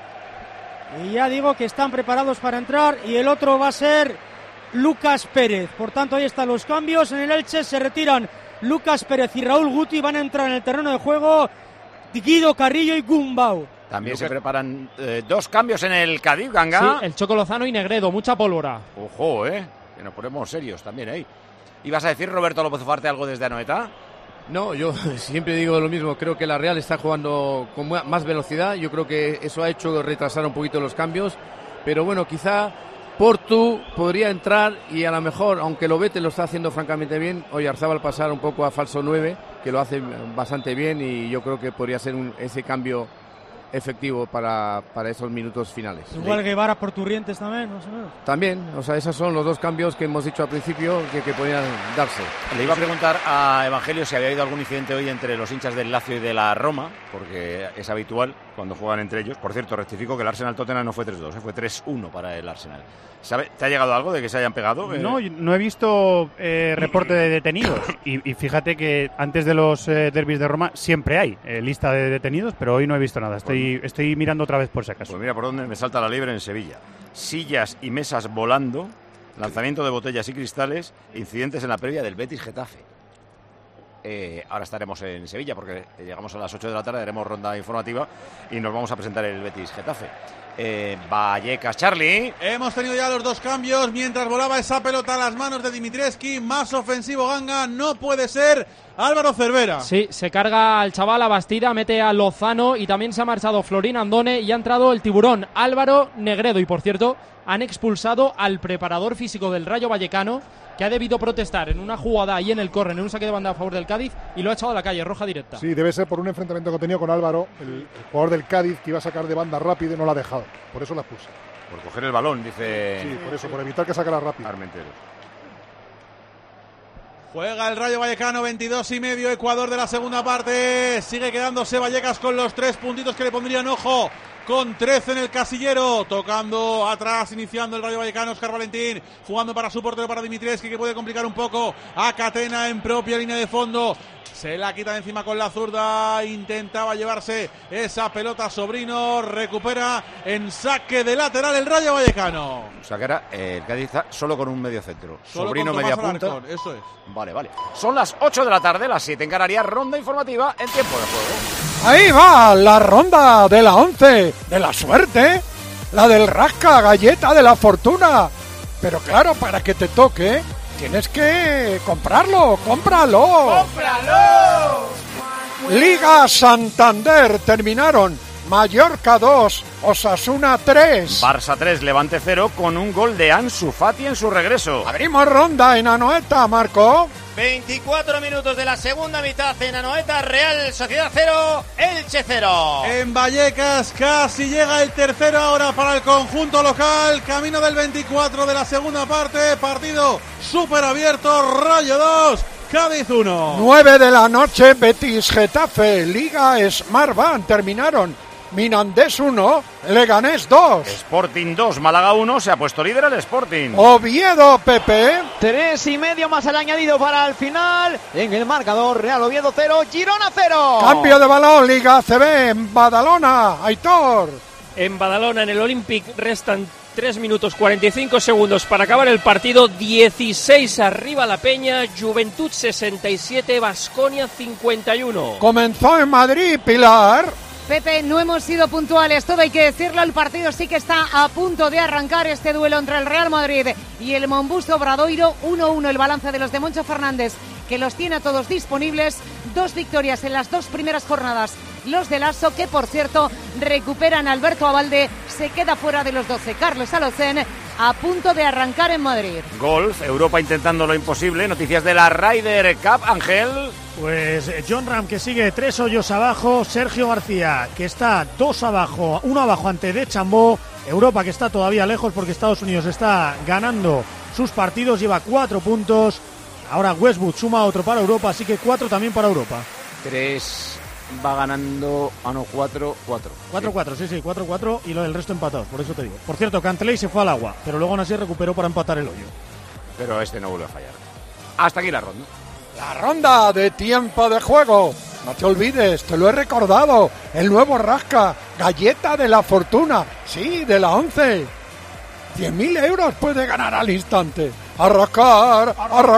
y ya digo que están preparados para entrar, y el otro va a ser Lucas Pérez. Por tanto, ahí están los cambios. En el Elche se retiran Lucas Pérez y Raúl Guti, van a entrar en el terreno de juego Guido Carrillo y Gumbau. También se preparan 2 cambios en el Cádiz, Ganga. Sí, el Choco Lozano y Negredo, mucha pólvora. Ojo, que nos ponemos serios también ahí. ¿Ibas a decir, Roberto López Ufarte, algo desde Anoeta? No, yo siempre digo lo mismo. Creo que la Real está jugando con más velocidad. Yo creo que eso ha hecho retrasar un poquito los cambios. Pero bueno, quizá Portu podría entrar y a lo mejor, aunque Lobete lo está haciendo francamente bien, Oyarzábal pasar un poco a falso 9, que lo hace bastante bien, y yo creo que podría ser ese cambio efectivo para esos minutos finales. Igual Guevara por Turrientes también, más o menos. También, o sea, esos son los 2 cambios que hemos dicho al principio que podían darse. Le iba a preguntar a Evangelio si había habido algún incidente hoy entre los hinchas del Lazio y de la Roma, porque es habitual cuando juegan entre ellos. Por cierto, rectifico que el Arsenal-Tottenham no fue 3-2, fue 3-1 para el Arsenal. ¿Te ha llegado algo de que se hayan pegado? No he visto reporte de detenidos. Y fíjate que antes de los derbis de Roma siempre hay lista de detenidos, pero hoy no he visto nada. Estoy mirando otra vez por si acaso. Pues mira por dónde me salta la liebre en Sevilla. Sillas y mesas volando, lanzamiento de botellas y cristales, incidentes en la previa del Betis-Getafe. ahora estaremos en Sevilla porque llegamos a las 8 de la tarde, haremos ronda informativa y nos vamos a presentar el Betis Getafe. Vallecas, Charlie. Hemos tenido ya los dos cambios mientras volaba esa pelota a las manos de Dimitrescu. Más ofensivo Ganga no puede ser. Álvaro Cervera. Sí, se carga al chaval a Bastida, mete a Lozano y también se ha marchado Florín Andone y ha entrado el tiburón Álvaro Negredo. Y por cierto, han expulsado al preparador físico del Rayo Vallecano, que ha debido protestar en una jugada ahí en el córner, en un saque de banda a favor del Cádiz, y lo ha echado a la calle, roja directa. Sí, debe ser por un enfrentamiento que ha tenido con Álvaro, el jugador del Cádiz, que iba a sacar de banda rápido y no la ha dejado. Por eso la expulsa. Por coger el balón, dice. Sí, por eso, por evitar que sacara rápido. Armenteros. Juega el Rayo Vallecano, 22,5, Ecuador de la segunda parte. Sigue quedándose Vallecas con los 3 puntitos que le pondrían ojo. Con 13 en el casillero, tocando atrás, iniciando el Rayo Vallecano, Óscar Valentín, jugando para su portero, para Dimitrescu, que puede complicar un poco a Catena en propia línea de fondo. Se la quita de encima con la zurda, intentaba llevarse esa pelota Sobrino, recupera en saque de lateral el Rayo Vallecano. O sea que ahora el Cádiz está solo con un medio centro. Solo Sobrino con media Tomás punta. Alarcón, eso es. Vale. Son las 8 de la tarde, las 7 en Canarias, ronda informativa en tiempo de juego. Ahí va la ronda de la 11, de la suerte, la del rasca, galleta de la fortuna. Pero claro, para que te toque, tienes que comprarlo, cómpralo. Liga Santander, terminaron Mallorca 2, Osasuna 3. Barça 3, Levante 0 con un gol de Ansu Fati en su regreso. Abrimos ronda en Anoeta, Marco. 24 minutos de la segunda mitad en Anoeta, Real Sociedad 0, Elche 0. En Vallecas casi llega el tercero ahora para el conjunto local, camino del 24 de la segunda parte, partido súper abierto, Rayo 2, Cádiz 1. 9 de la noche, Betis Getafe, Liga Smartbank, terminaron Mirandés 1, Leganés 2. Sporting 2, Málaga 1, se ha puesto líder el Sporting. Oviedo, Pepe. 3,5 más al añadido para el final. En el marcador, Real Oviedo 0, Girona 0. Cambio de balón, Liga ACB en Badalona, Aitor. En Badalona, en el Olympic, restan 3 minutos 45 segundos para acabar el partido. 16 arriba la Peña, Juventud 67, Baskonia 51. Comenzó en Madrid, Pilar. Pepe, no hemos sido puntuales, todo hay que decirlo, el partido sí que está a punto de arrancar, este duelo entre el Real Madrid y el Montbus Obradoiro, 1-1 el balance de los de Moncho Fernández, que los tiene a todos disponibles, 2 victorias en las 2 primeras jornadas, los de Lasso, que por cierto recuperan a Alberto Abalde, se queda fuera de los 12, Carlos Alocén, a punto de arrancar en Madrid. Golf, Europa intentando lo imposible, noticias de la Ryder Cup, Ángel. Pues John Ram, que sigue 3 hoyos abajo, Sergio García, que está 2 abajo, 1 abajo ante De Chambó, Europa, que está todavía lejos porque Estados Unidos está ganando sus partidos, lleva 4 puntos, ahora Westwood suma otro para Europa, así que 4 también para Europa. 3 va ganando, 4. 4-4, sí, 4-4 y el resto empatados, por eso te digo. Por cierto, Cantley se fue al agua, pero luego aún así recuperó para empatar el hoyo. Pero este no vuelve a fallar. Hasta aquí la ronda. La ronda de tiempo de juego. No te olvides, te lo he recordado. El nuevo rasca, galleta de la fortuna. Sí, de la 11. 100.000 euros puede ganar al instante. Arrancar.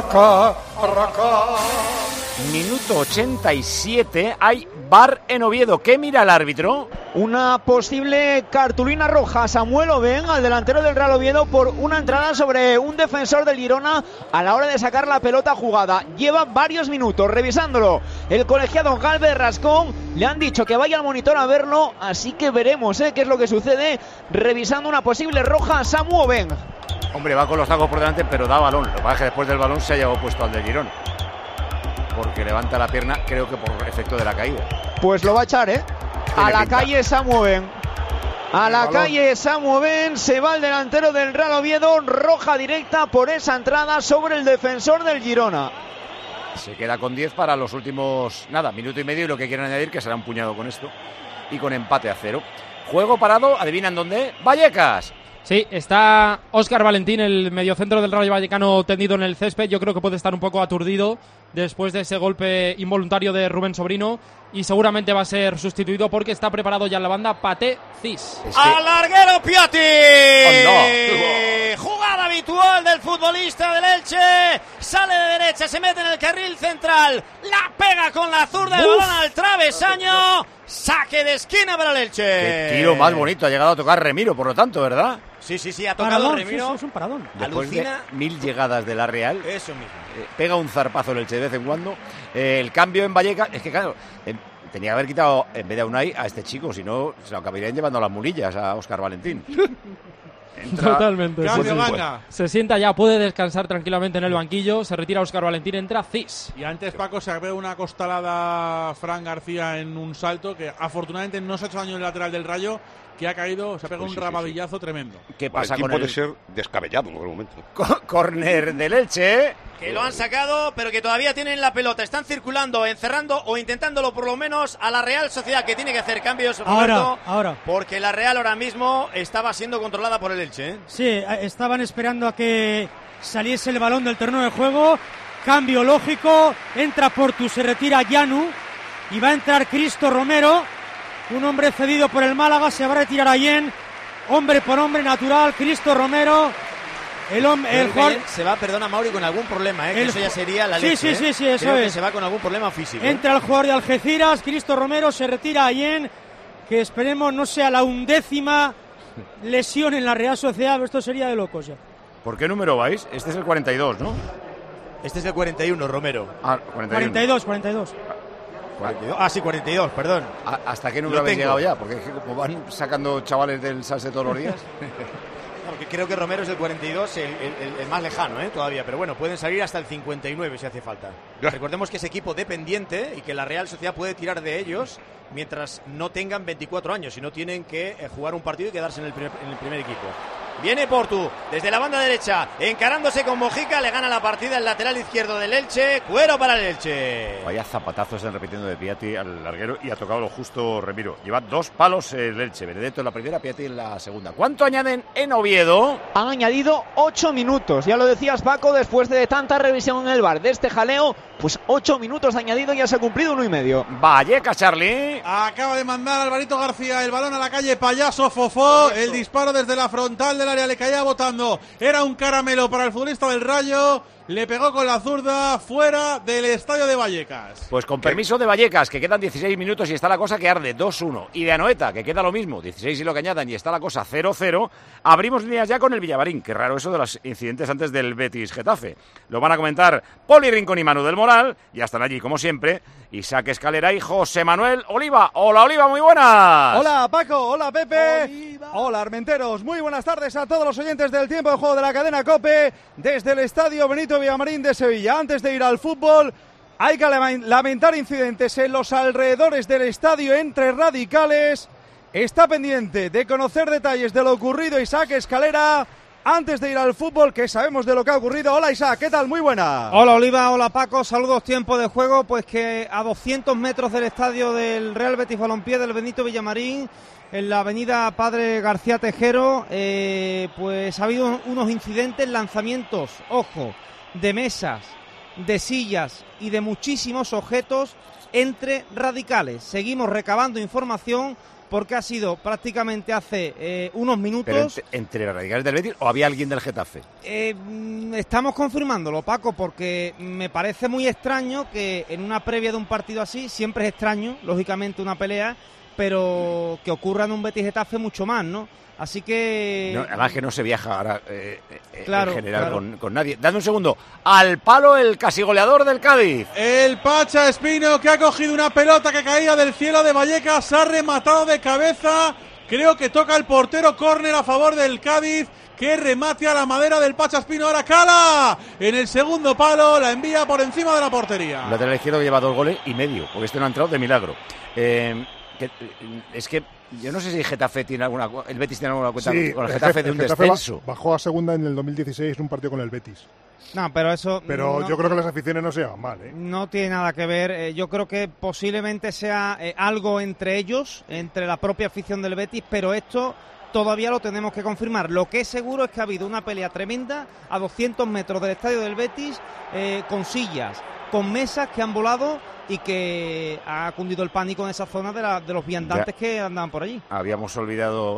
Minuto 87, hay VAR en Oviedo. ¿Qué mira el árbitro? Una posible cartulina roja a Samuel Oben, al delantero del Real Oviedo, por una entrada sobre un defensor del Girona a la hora de sacar la pelota jugada. Lleva varios minutos revisándolo el colegiado Galvez Rascón. Le han dicho que vaya al monitor a verlo, así que veremos qué es lo que sucede revisando una posible roja a Samu Oben. Hombre, va con los tacos por delante, pero da balón. Lo que pasa es que después del balón se ha llevado puesto al de Girona, porque levanta la pierna, creo que por efecto de la caída. Pues lo va a echar, a la calle Samu Oben. A la calle Samu Oben, se va el delantero del Real Oviedo, roja directa por esa entrada sobre el defensor del Girona. Se queda con 10 para los últimos, minuto y medio, y lo que quieren añadir, que será un puñado con esto, y con empate a 0. Juego parado, ¿adivinan dónde? Vallecas. Sí, está Óscar Valentín, el mediocentro del Rayo Vallecano, tendido en el césped. Yo creo que puede estar un poco aturdido después de ese golpe involuntario de Rubén Sobrino, y seguramente va a ser sustituido porque está preparado ya en la banda Paté Cis. ¡Al larguero Piatti! Oh, no. Jugada habitual del futbolista del Elche. Sale de derecha, se mete en el carril central. La pega con la zurda, el balón al travesaño. Saque de esquina para el Elche. Qué tiro más bonito. Ha llegado a tocar Remiro, por lo tanto, ¿verdad? Sí, ha tocado paradón, Remiro. sí, es un paradón. Después Alucina. de 1000 llegadas de la Real. Eso mismo. Pega un zarpazo el Elche de vez en cuando. El cambio en Vallecas, es que claro, tenía que haber quitado en vez de a Unai a este chico, si no se lo acabarían llevando a las mulillas a Óscar Valentín. Totalmente. Cambio, Ganga. Se sienta ya, puede descansar tranquilamente en el banquillo. Se retira Óscar Valentín, entra Cis. Y antes, Paco, se ve una costalada Fran García en un salto que afortunadamente no se ha hecho daño en el lateral del Rayo, que ha caído, se ha pegado un ramabillazo tremendo. ¿Qué pasa con puede el ser descabellado en algún momento? Córner del Elche? Que lo han sacado, pero que todavía tienen la pelota. Están circulando, encerrando o intentándolo por lo menos a la Real Sociedad, que tiene que hacer cambios, Roberto, Ahora. porque la Real ahora mismo estaba siendo controlada por el Elche, ¿eh? Sí, estaban esperando a que saliese el balón del terreno de juego. Cambio lógico. Entra Portu, se retira Llanu y va a entrar Cristo Romero. Un hombre cedido por el Málaga, se va a retirar Allen. Hombre por hombre natural, Cristo Romero. El jugador se va, perdona Mauri, con algún problema, que eso ya sería la leche. Sí, eso Creo es. que se va con algún problema físico. Entra el jugador de Algeciras, Cristo Romero, se retira Allen, que esperemos no sea la 11ª lesión en la Real Sociedad, esto sería de locos ya. ¿Por qué número vais? Este es el 42, ¿no? Este es el 41, Romero. Ah, 41. 42. Ah, sí, 42, perdón. ¿Hasta qué número habéis llegado ya? Porque es que como van sacando chavales del Salse todos los días. Porque creo que Romero es el 42, el más lejano, todavía. Pero bueno, pueden salir hasta el 59 si hace falta. Recordemos que es equipo dependiente y que la Real Sociedad puede tirar de ellos mientras no tengan 24 años y no tienen que jugar un partido y quedarse en el primer equipo. Viene Portu desde la banda derecha, encarándose con Mojica, le gana la partida el lateral izquierdo del Elche. Cuero para el Elche. Vaya zapatazos están repitiendo de Piatti al larguero y ha tocado lo justo Remiro. Lleva 2 palos el Elche, Benedetto en la primera, Piatti en la segunda. ¿Cuánto añaden en Oviedo? Han añadido 8 minutos, ya lo decías Paco, después de tanta revisión en el VAR de este jaleo, pues 8 minutos de añadido, ya se ha cumplido 1,5. Vallecas, Charlie. Acaba de mandar Alvarito García el balón a la calle Payaso Fofó. El disparo desde la frontal del área le caía botando. Era un caramelo para el futbolista del Rayo. Le pegó con la zurda fuera del estadio de Vallecas. Pues con permiso de Vallecas, que quedan 16 minutos y está la cosa que arde 2-1. Y de Anoeta, que queda lo mismo, 16 y lo que añadan y está la cosa 0-0. Abrimos líneas ya con el Villamarín. Qué raro eso de los incidentes antes del Betis-Getafe. Lo van a comentar Poli Rincón y Manu del Moral. Ya están allí, como siempre, Isaac Escalera y José Manuel Oliva. Hola, Oliva, muy buenas. Hola, Paco. Hola, Pepe. Oliva. Hola, Armenteros. Muy buenas tardes a todos los oyentes del Tiempo de Juego de la cadena COPE desde el estadio Benito Villamarín de Sevilla. Antes de ir al fútbol, hay que lamentar incidentes en los alrededores del estadio entre radicales. Está pendiente de conocer detalles de lo ocurrido Isaac Escalera. Antes de ir al fútbol, que sabemos de lo que ha ocurrido. Hola, Isaac, ¿qué tal? Muy buena. Hola, Oliva, hola, Paco, saludos. Tiempo de juego, pues que a 200 metros del estadio del Real Betis Balompié del Benito Villamarín, en la avenida Padre García Tejero, pues ha habido unos incidentes, lanzamientos, ojo, de mesas, de sillas y de muchísimos objetos entre radicales. Seguimos recabando información porque ha sido prácticamente hace unos minutos. ¿Pero entre los radicales del Betis o había alguien del Getafe? Estamos confirmándolo, Paco, porque me parece muy extraño que en una previa de un partido así, siempre es extraño, lógicamente una pelea, pero que ocurra en un Betis-Getafe mucho más, ¿no? Así que... No, además que no se viaja ahora claro, en general claro. Con nadie. Dame un segundo. Al palo el casi goleador del Cádiz. El Pacha Espino, que ha cogido una pelota que caía del cielo de Vallecas, ha rematado de cabeza. Creo que toca el portero. Córner a favor del Cádiz. Que remate a la madera del Pacha Espino. Ahora Cala en el segundo palo. La envía por encima de la portería. El lateral izquierdo que lleva 2 goles y medio. Porque este no ha entrado de milagro. Es que yo no sé si Getafe tiene el Betis tiene alguna cuenta con el Getafe de un descenso. Bajó a segunda en el 2016 en un partido con el Betis. No, pero eso... Pero no, yo creo que las aficiones no se llevan mal, No tiene nada que ver. Yo creo que posiblemente sea algo entre ellos, entre la propia afición del Betis, pero esto todavía lo tenemos que confirmar. Lo que es seguro es que ha habido una pelea tremenda a 200 metros del estadio del Betis, con sillas, con mesas que han volado y que ha cundido el pánico en esa zona de los viandantes que andaban por allí. Habíamos olvidado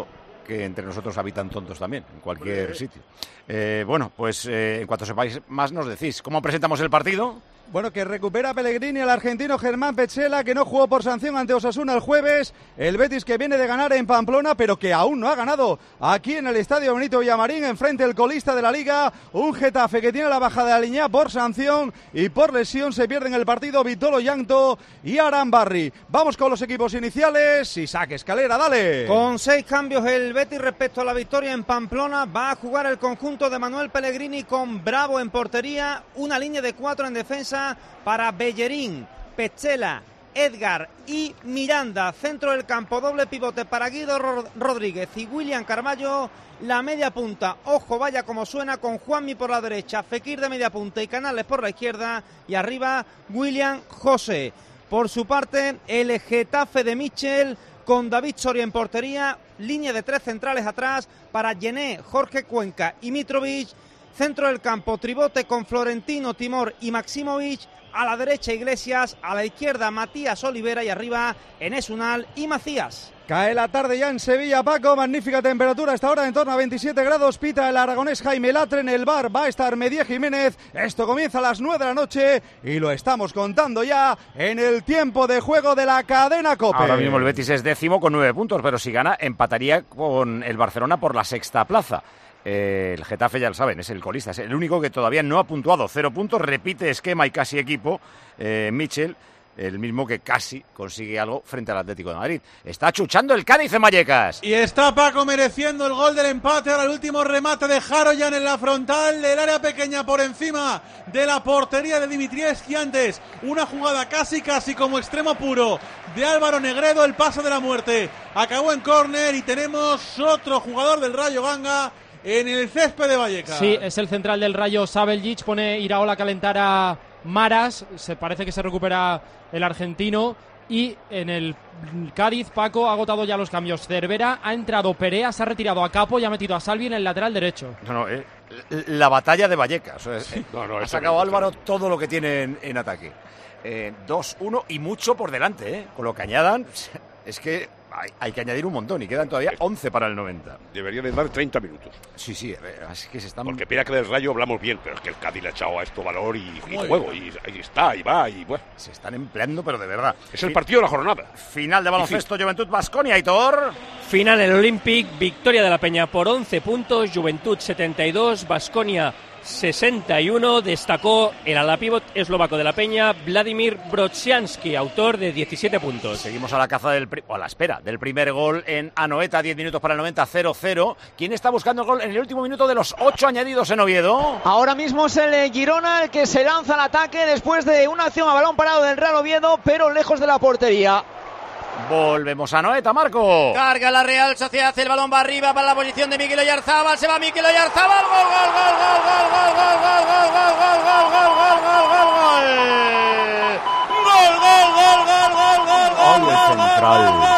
que entre nosotros habitan tontos también, en cualquier sitio. Bueno, pues en cuanto sepáis más nos decís. ¿Cómo presentamos el partido? Bueno, que recupera Pellegrini al argentino Germán Petzela, que no jugó por sanción ante Osasuna el jueves. El Betis, que viene de ganar en Pamplona, pero que aún no ha ganado aquí en el Estadio Benito Villamarín, enfrente del colista de la Liga. Un Getafe que tiene la baja de Aliñá por sanción y por lesión. Se pierden el partido Vitolo Llanto y Arambarri. Vamos con los equipos iniciales. Isaac Escalera, dale. Con 6 cambios el Betis respecto a la victoria en Pamplona. Va a jugar el conjunto de Manuel Pellegrini con Bravo en portería. Una línea de 4 en defensa para Bellerín, Petzela, Edgar y Miranda. Centro del campo, doble pivote para Guido Rodríguez y William Carballo. La media punta, ojo, vaya como suena, con Juanmi por la derecha, Fekir de media punta y Canales por la izquierda. Y arriba William José. Por su parte, el Getafe de Michel con David Soria en portería. Línea de 3 centrales atrás para Yené, Jorge Cuenca y Mitrovic. Centro del campo, tribote con Florentino, Timor y Maximovic. A la derecha Iglesias, a la izquierda Matías Olivera y arriba Enes Unal y Macías. Cae la tarde ya en Sevilla, Paco. Magnífica temperatura hasta ahora, en torno a 27 grados. Pita el aragonés Jaime Latre. En el bar va a estar Medía Jiménez. Esto comienza a las 9 de la noche y lo estamos contando ya en el tiempo de juego de la cadena COPE. Ahora mismo el Betis es 10º con 9 puntos, pero si gana empataría con el Barcelona por la 6ª plaza. El Getafe, ya lo saben, es el colista, es el único que todavía no ha puntuado. 0 puntos, repite esquema y casi equipo. Michel, el mismo que casi consigue algo frente al Atlético de Madrid. Está chuchando el Cádiz en Vallecas. Y está Paco mereciendo el gol del empate. Ahora el último remate de Haroyan en la frontal del área pequeña por encima de la portería de Dimitrievski. Antes una jugada casi como extremo puro de Álvaro Negredo. El paso de la muerte acabó en córner y tenemos otro jugador del Rayo Ganga en el césped de Vallecas. Sí, es el central del Rayo, Sabeljic. Pone Iraola a calentar a Maras. Parece que se recupera el argentino. Y en el Cádiz, Paco ha agotado ya los cambios. Cervera, ha entrado Perea, se ha retirado a Capo y ha metido a Salvi en el lateral derecho. La batalla de Vallecas. Ha sacado no, Álvaro todo lo que tiene en ataque. 2-1 y mucho por delante. Con lo que añadan, es que hay que añadir un montón y quedan todavía 11 para el 90. Debería de dar 30 minutos. Sí, así que se están... Porque mira que del Rayo hablamos bien, pero es que el Cádiz le ha echado a esto valor y juego, y ahí está, y va, y bueno. Se están empleando, pero de verdad. Es el partido de la jornada. Final de baloncesto, Juventud Baskonia, Aitor. Final en el Olympic, victoria de la Peña por 11 puntos, Juventud 72, Baskonia 61, destacó el ala pívot eslovaco de la Peña, Vladimir Brodzianski, autor de 17 puntos. Seguimos a la caza a la espera del primer gol en Anoeta, 10 minutos para el 90, 0-0. ¿Quién está buscando el gol en el último minuto de los 8 añadidos en Oviedo? Ahora mismo es el Girona el que se lanza al ataque después de una acción a balón parado del Real Oviedo, pero lejos de la portería. Volvemos a Anoeta, Marco. Carga la Real Sociedad, el balón va arriba para la posición de Mikel Oyarzabal, se va Mikel Oyarzabal, gol, gol, gol, gol, gol, gol, gol, gol, gol, gol, gol, gol, gol, gol, gol, gol, gol, gol, gol,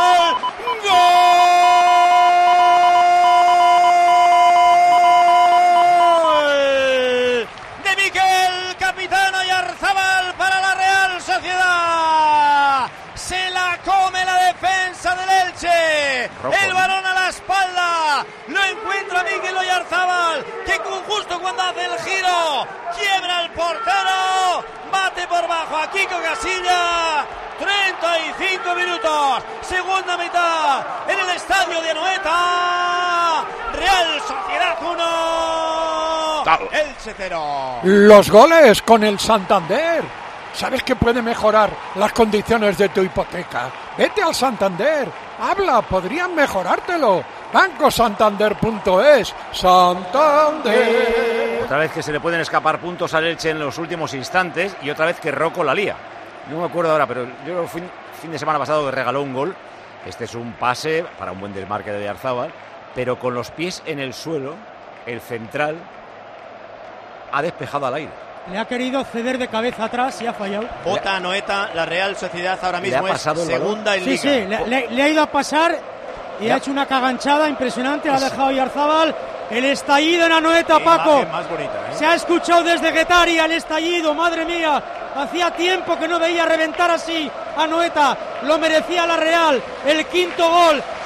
el balón a la espalda, lo encuentra Mikel Oyarzabal, que justo cuando hace el giro quiebra el portero, bate por bajo a Kiko Casilla. 35 minutos, segunda mitad en el estadio de Anoeta. Real Sociedad 1, Elche 0. Los goles con el Santander. ¿Sabes que puede mejorar las condiciones de tu hipoteca? Vete al Santander, habla, podrían mejorártelo. Bancosantander.es. Santander. Otra vez que se le pueden escapar puntos al Elche en los últimos instantes y otra vez que Rocco la lía. No me acuerdo ahora, pero yo fin de semana pasado que regaló un gol. Este es un pase para un buen desmarque de Oyarzabal, pero con los pies en el suelo, el central ha despejado al aire. Le ha querido ceder de cabeza atrás y ha fallado. Bota Anoeta, la Real Sociedad ahora mismo es segunda en Liga. Sí, le ha ido a pasar y ha hecho una caganchada impresionante, ha dejado Oyarzabal. El estallido en Anoeta, Paco. Más bonita, ¿eh? Se ha escuchado desde Guetaria el estallido, madre mía. Hacía tiempo que no veía reventar así Anoeta. Lo merecía la Real. El quinto gol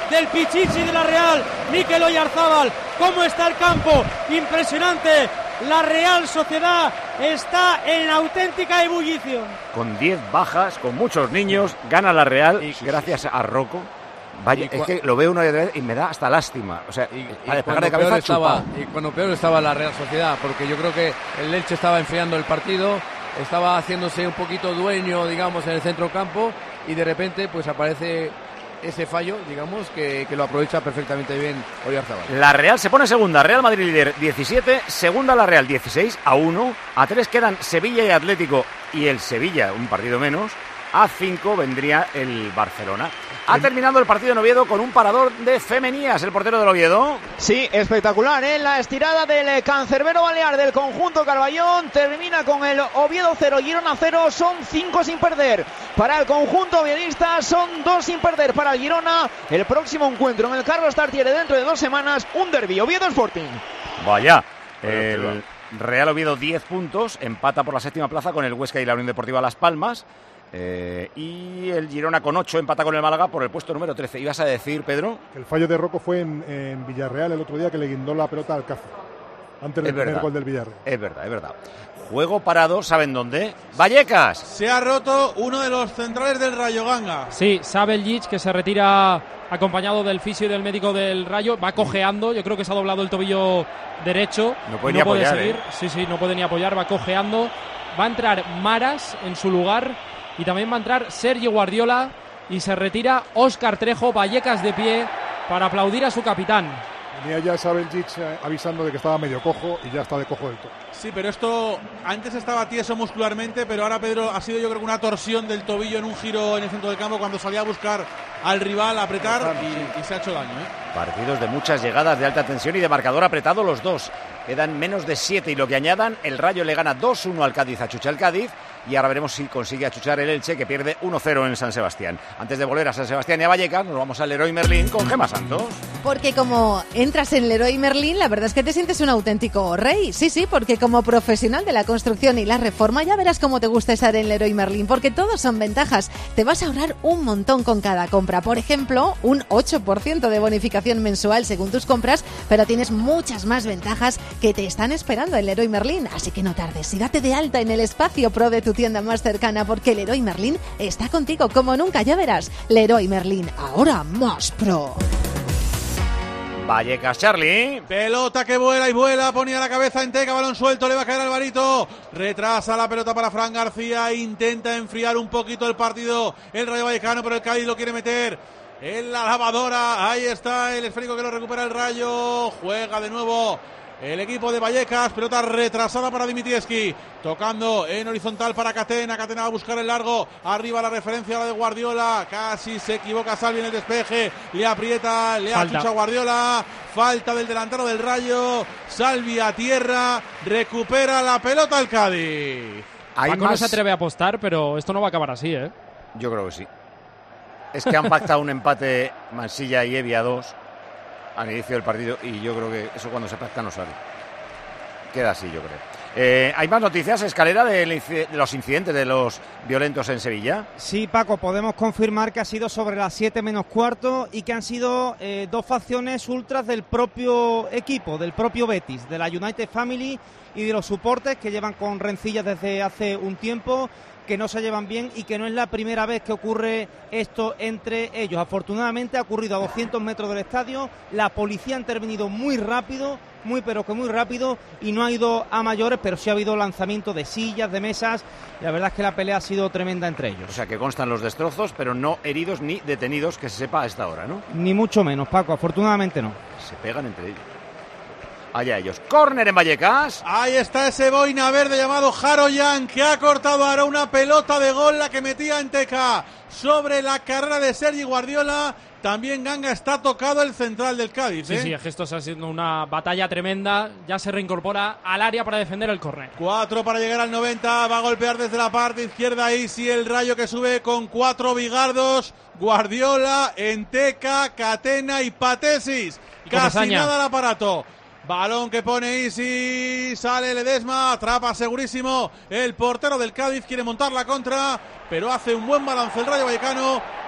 del Pichichi de la Real, Mikel Oyarzábal. ¿Cómo está el campo? Impresionante. La Real Sociedad está en auténtica ebullición. Con 10 bajas, con muchos niños, gana la Real gracias a Rocco. Vaya, es que lo veo una vez y me da hasta lástima. O sea, para despegar de cabeza y cuando peor estaba la Real Sociedad, porque yo creo que el Elche estaba enfriando el partido, estaba haciéndose un poquito dueño, digamos, en el centro campo, y de repente pues aparece ese fallo, digamos, que lo aprovecha perfectamente bien Oyarzábal. La Real se pone segunda, Real Madrid líder 17, segunda la Real 16-1, a 3 quedan Sevilla y Atlético, y el Sevilla un partido menos, a 5 vendría el Barcelona. Ha terminado el partido en Oviedo con un parador de Femenías, el portero del Oviedo. Sí, espectacular, ¿eh? La estirada del cancerbero balear del conjunto Carballón termina con el Oviedo 0, Girona 0, son 5 sin perder. Para el conjunto oviedista son 2 sin perder para el Girona. El próximo encuentro en el Carlos Tartiere dentro de 2 semanas, un derbi, Oviedo Sporting. Vaya, el Real Oviedo 10 puntos, empata por la 7ª plaza con el Huesca y la Unión Deportiva Las Palmas. Y el Girona con 8 empata con el Málaga por el puesto número 13. ¿Ibas a decir, Pedro? El fallo de Rocco fue en Villarreal el otro día, que le guindó la pelota al Alcácer antes del primer gol del Villarreal. Es verdad. Juego parado, ¿saben dónde? Vallecas. Se ha roto uno de los centrales del Rayo Ganga. Sí, Sabeljic, que se retira acompañado del fisio y del médico del Rayo, va cojeando, yo creo que se ha doblado el tobillo derecho. No puede ni apoyar, seguir. Sí, no puede ni apoyar, va cojeando. Va a entrar Maras en su lugar. Y también va a entrar Sergi Guardiola y se retira Óscar Trejo, Vallecas de pie para aplaudir a su capitán. Venía ya Sabeljic avisando de que estaba medio cojo y ya está de cojo del todo. Sí, pero esto antes estaba tieso muscularmente, pero ahora, Pedro, ha sido yo creo que una torsión del tobillo en un giro en el centro del campo cuando salía a buscar al rival, a apretar y se ha hecho daño. Partidos de muchas llegadas de alta tensión y de marcador apretado los dos. Quedan menos de 7 y lo que añadan, el Rayo le gana 2-1 al Cádiz, achucha el Cádiz. Y ahora veremos si consigue achuchar el Elche, que pierde 1-0 en San Sebastián. Antes de volver a San Sebastián y a Vallecas, nos vamos al Leroy Merlin con Gemma Santos. Porque como entras en Leroy Merlin, la verdad es que te sientes un auténtico rey. Sí, porque como profesional de la construcción y la reforma, ya verás cómo te gusta estar en Leroy Merlin, porque todos son ventajas. Te vas a ahorrar un montón con cada compra. Por ejemplo, un 8% de bonificación mensual según tus compras, pero tienes muchas más ventajas que te están esperando en Leroy Merlin. Así que no tardes y date de alta en el espacio pro de tu tienda más cercana, porque Leroy Merlin está contigo como nunca, ya verás. Leroy Merlin, ahora más pro. Vallecas, Charlie. Pelota que vuela y vuela, ponía la cabeza en Teca, balón suelto, le va a caer Alvarito. Retrasa la pelota para Fran García, intenta enfriar un poquito el partido el Rayo Vallecano, pero el Cádiz lo quiere meter en la lavadora. Ahí está el esférico que lo recupera el Rayo, juega de nuevo el equipo de Vallecas, pelota retrasada para Dimitrievski, tocando en horizontal para Catena va a buscar el largo, arriba la referencia a la de Guardiola, casi se equivoca Salvi en el despeje, le aprieta, le achucha Guardiola, falta del delantero del Rayo, Salvi a tierra, recupera la pelota el Cádiz. Paco no se atreve a apostar, pero esto no va a acabar así, ¿eh? Yo creo que sí. Es que han pactado un empate Mansilla y Evia 2 al inicio del partido, y yo creo que eso cuando se pacta no sale. Queda así, yo creo. ¿Hay más noticias, Escalera, de los incidentes, de los violentos en Sevilla? Sí, Paco, podemos confirmar que ha sido sobre las 7 menos cuarto y que han sido dos facciones ultras del propio equipo, del propio Betis, de la United Family y de los soportes, que llevan con rencillas desde hace un tiempo, que no se llevan bien y que no es la primera vez que ocurre esto entre ellos. Afortunadamente ha ocurrido a 200 metros del estadio, la policía ha intervenido muy rápido, muy rápido, y no ha ido a mayores, pero sí ha habido lanzamiento de sillas, de mesas, y la verdad es que la pelea ha sido tremenda entre ellos. O sea, que constan los destrozos, pero no heridos ni detenidos, que se sepa a esta hora, ¿no? Ni mucho menos, Paco, afortunadamente no. Se pegan entre ellos. Allá ellos. Córner en Vallecas. Ahí está ese boina verde llamado Jaroyan, que ha cortado ahora una pelota de gol, la que metía en Teca sobre la carrera de Sergi Guardiola. También Ganga, está tocado el central del Cádiz. Sí, el gesto está siendo una batalla tremenda. Ya se reincorpora al área para defender el córner. 4 para llegar al 90. Va a golpear desde la parte izquierda Isi, el Rayo, que sube con 4 bigardos. Guardiola, Enteca, Catena y Patesis. Casi nada al aparato. Balón que pone Isi, sale Ledesma, atrapa segurísimo el portero del Cádiz, quiere montar la contra, pero hace un buen balance el Rayo Vallecano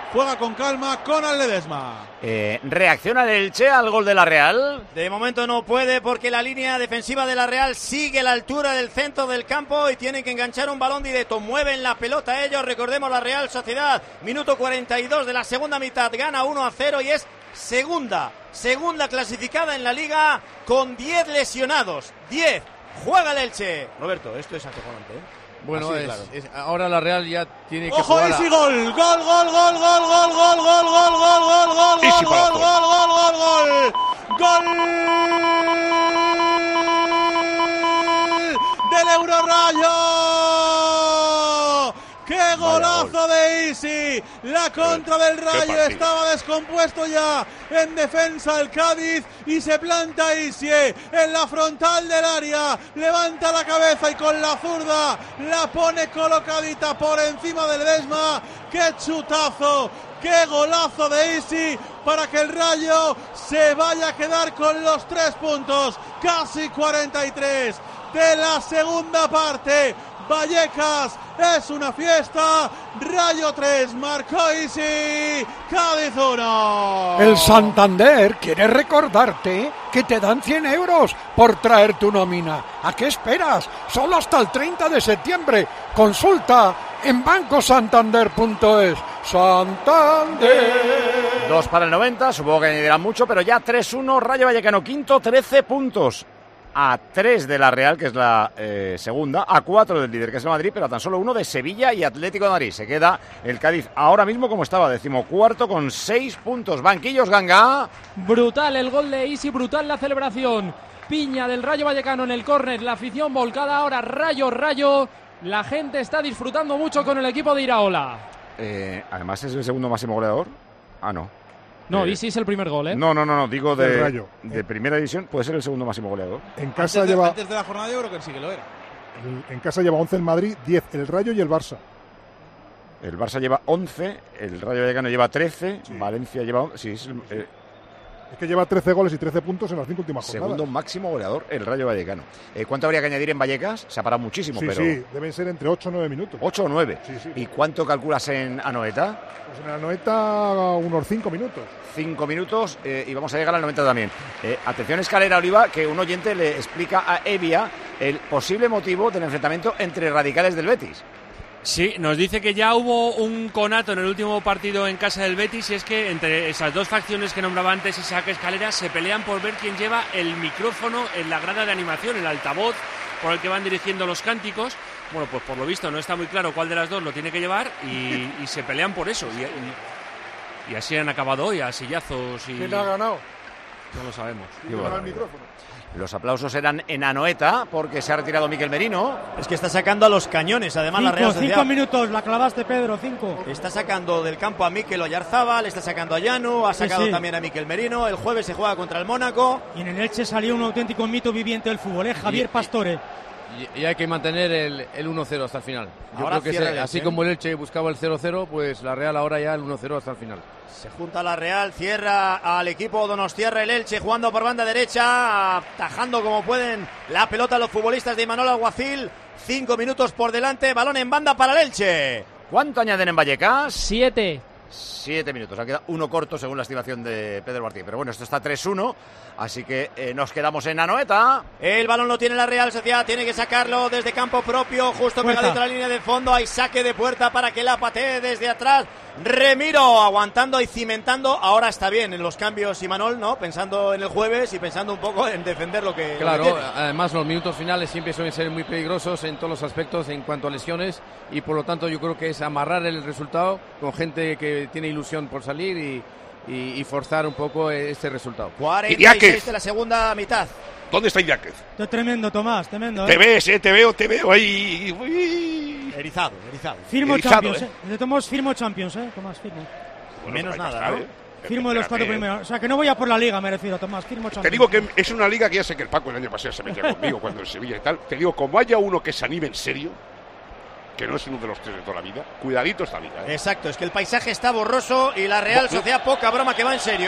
juega con calma con el Ledesma. ¿Reacciona el Elche al gol de la Real? De momento no puede porque la línea defensiva de la Real sigue a la altura del centro del campo y tienen que enganchar un balón directo. Mueven la pelota ellos, recordemos la Real Sociedad, minuto 42 de la segunda mitad, gana 1-0 y es segunda clasificada en la Liga con 10 lesionados. 10, juega el Elche. Roberto, esto es acojonante, ¿eh? Bueno, Así, claro. Ahora la Real ya tiene que ¡ojo, jugar. Isi, gol! ¡Gol, gol, gol, gol, gol, gol, gol, gol, gol, gol, gol, gol, Isi gol, para gol, afuera. gol, gol, gol! ¡Gol del Eurorrayo! ¡Qué golazo de Isi! La contra del Rayo, partido. estaba descompuesto ya en defensa el Cádiz y se planta Isi en la frontal del área, levanta la cabeza y con la zurda la pone colocadita por encima del Ledesma. ¡Qué chutazo! ¡Qué golazo de Isi para que el Rayo se vaya a quedar con los 3 puntos! Casi 43 de la segunda parte. Vallecas es una fiesta. Rayo 3, marcó Isi, Cádiz 1. El Santander quiere recordarte que te dan 100 euros por traer tu nómina. ¿A qué esperas? Solo hasta el 30 de septiembre. Consulta en bancosantander.es. Santander. 2 para el 90, supongo que añadirán mucho, pero ya 3-1, Rayo Vallecano quinto, 13 puntos. A 3 de la Real, que es la segunda, a 4 del líder, que es el Madrid, pero a tan solo 1 de Sevilla y Atlético de Madrid. Se queda el Cádiz ahora mismo como estaba, 14º con 6 puntos. Banquillos, Ganga. Brutal el gol de Isi, brutal la celebración. Piña del Rayo Vallecano en el córner, la afición volcada ahora, Rayo. La gente está disfrutando mucho con el equipo de Iraola. Además es el segundo máximo goleador. Ah, no. No, Isi es el primer gol, ¿eh? No, digo Del Rayo. de primera división, puede ser el segundo máximo goleador. En casa Antes de la jornada yo creo que sí que lo era. En casa lleva 11 el Madrid, 10 el Rayo y el Barça. El Barça lleva 11, el Rayo Vallecano lleva 13, sí. Valencia lleva 11. Sí, es que lleva 13 goles y 13 puntos en las 5 últimas jornadas. Segundo máximo goleador, el Rayo Vallecano. ¿Cuánto habría que añadir en Vallecas? Se ha parado muchísimo, sí, pero... Sí, deben ser entre 8 o 9 minutos. 8 o 9. Sí. ¿Y cuánto calculas en Anoeta? Pues en Anoeta unos 5 minutos. 5 minutos y vamos a llegar al 90 también. Atención, Escalera Oliva, que un oyente le explica a Evia el posible motivo del enfrentamiento entre radicales del Betis. Sí, nos dice que ya hubo un conato en el último partido en casa del Betis y es que entre esas dos facciones que nombraba antes Isaac Escalera se pelean por ver quién lleva el micrófono en la grada de animación, el altavoz por el que van dirigiendo los cánticos. Bueno, pues por lo visto no está muy claro cuál de las dos lo tiene que llevar y se pelean por eso. Y así han acabado hoy, a sillazos. ¿Quién ha ganado? No lo sabemos. Los aplausos eran en Anoeta porque se ha retirado Miquel Merino. Es que está sacando a los cañones, además la Real Sociedad. 5 minutos, la clavaste, Pedro, 5. Está sacando del campo a Mikel Oyarzábal, está sacando a Llanu, ha sacado también a Miquel Merino. El jueves se juega contra el Mónaco. Y en el Elche salió un auténtico mito viviente del fútbol, Javier Pastore. Y hay que mantener el 1-0 hasta el final. Yo ahora creo que así como el Elche buscaba el 0-0, pues la Real ahora ya el 1-0 hasta el final. Se junta la Real, cierra al equipo donostiarra el Elche, jugando por banda derecha, atajando como pueden la pelota los futbolistas de Imanol Alguacil. 5 minutos por delante, balón en banda para el Elche. ¿Cuánto añaden en Vallecas? 7. 7 minutos, ha quedado uno corto según la estimación de Pedro Martín. Pero bueno, esto está 3-1, así que nos quedamos en Anoeta. El balón lo tiene la Real Sociedad, tiene que sacarlo desde campo propio, justo pegadito a la línea de fondo. Hay saque de puerta para que la patee desde atrás. Remiro aguantando y cimentando. Ahora está bien en los cambios Imanol, ¿no? Pensando en el jueves y pensando un poco en defender lo que... Claro, lo que además los minutos finales siempre suelen ser muy peligrosos en todos los aspectos en cuanto a lesiones y por lo tanto yo creo que es amarrar el resultado con gente que tiene ilusión por salir y forzar un poco este resultado. 46 de la segunda mitad. ¿Dónde está Iñáquez? Tremendo, Tomás, tremendo. Te ves, te veo ahí. Uy. Erizado. Firmo Erizado, Champions, De Tomás firmo Champions, Tomás, firmo. Bueno, menos pues nada, ¿no? Firmo de los 4 primeros. O sea, que no voy a por la Liga, me refiero, Tomás, firmo Champions. Te digo que es una liga que ya sé que el Paco el año pasado se metía conmigo cuando en Sevilla y tal. Te digo, como haya uno que se anime en serio, que no es uno de los 3 de toda la vida, cuidadito esta liga. Exacto, es que el paisaje está borroso y la Real Sociedad, poca broma que va en serio,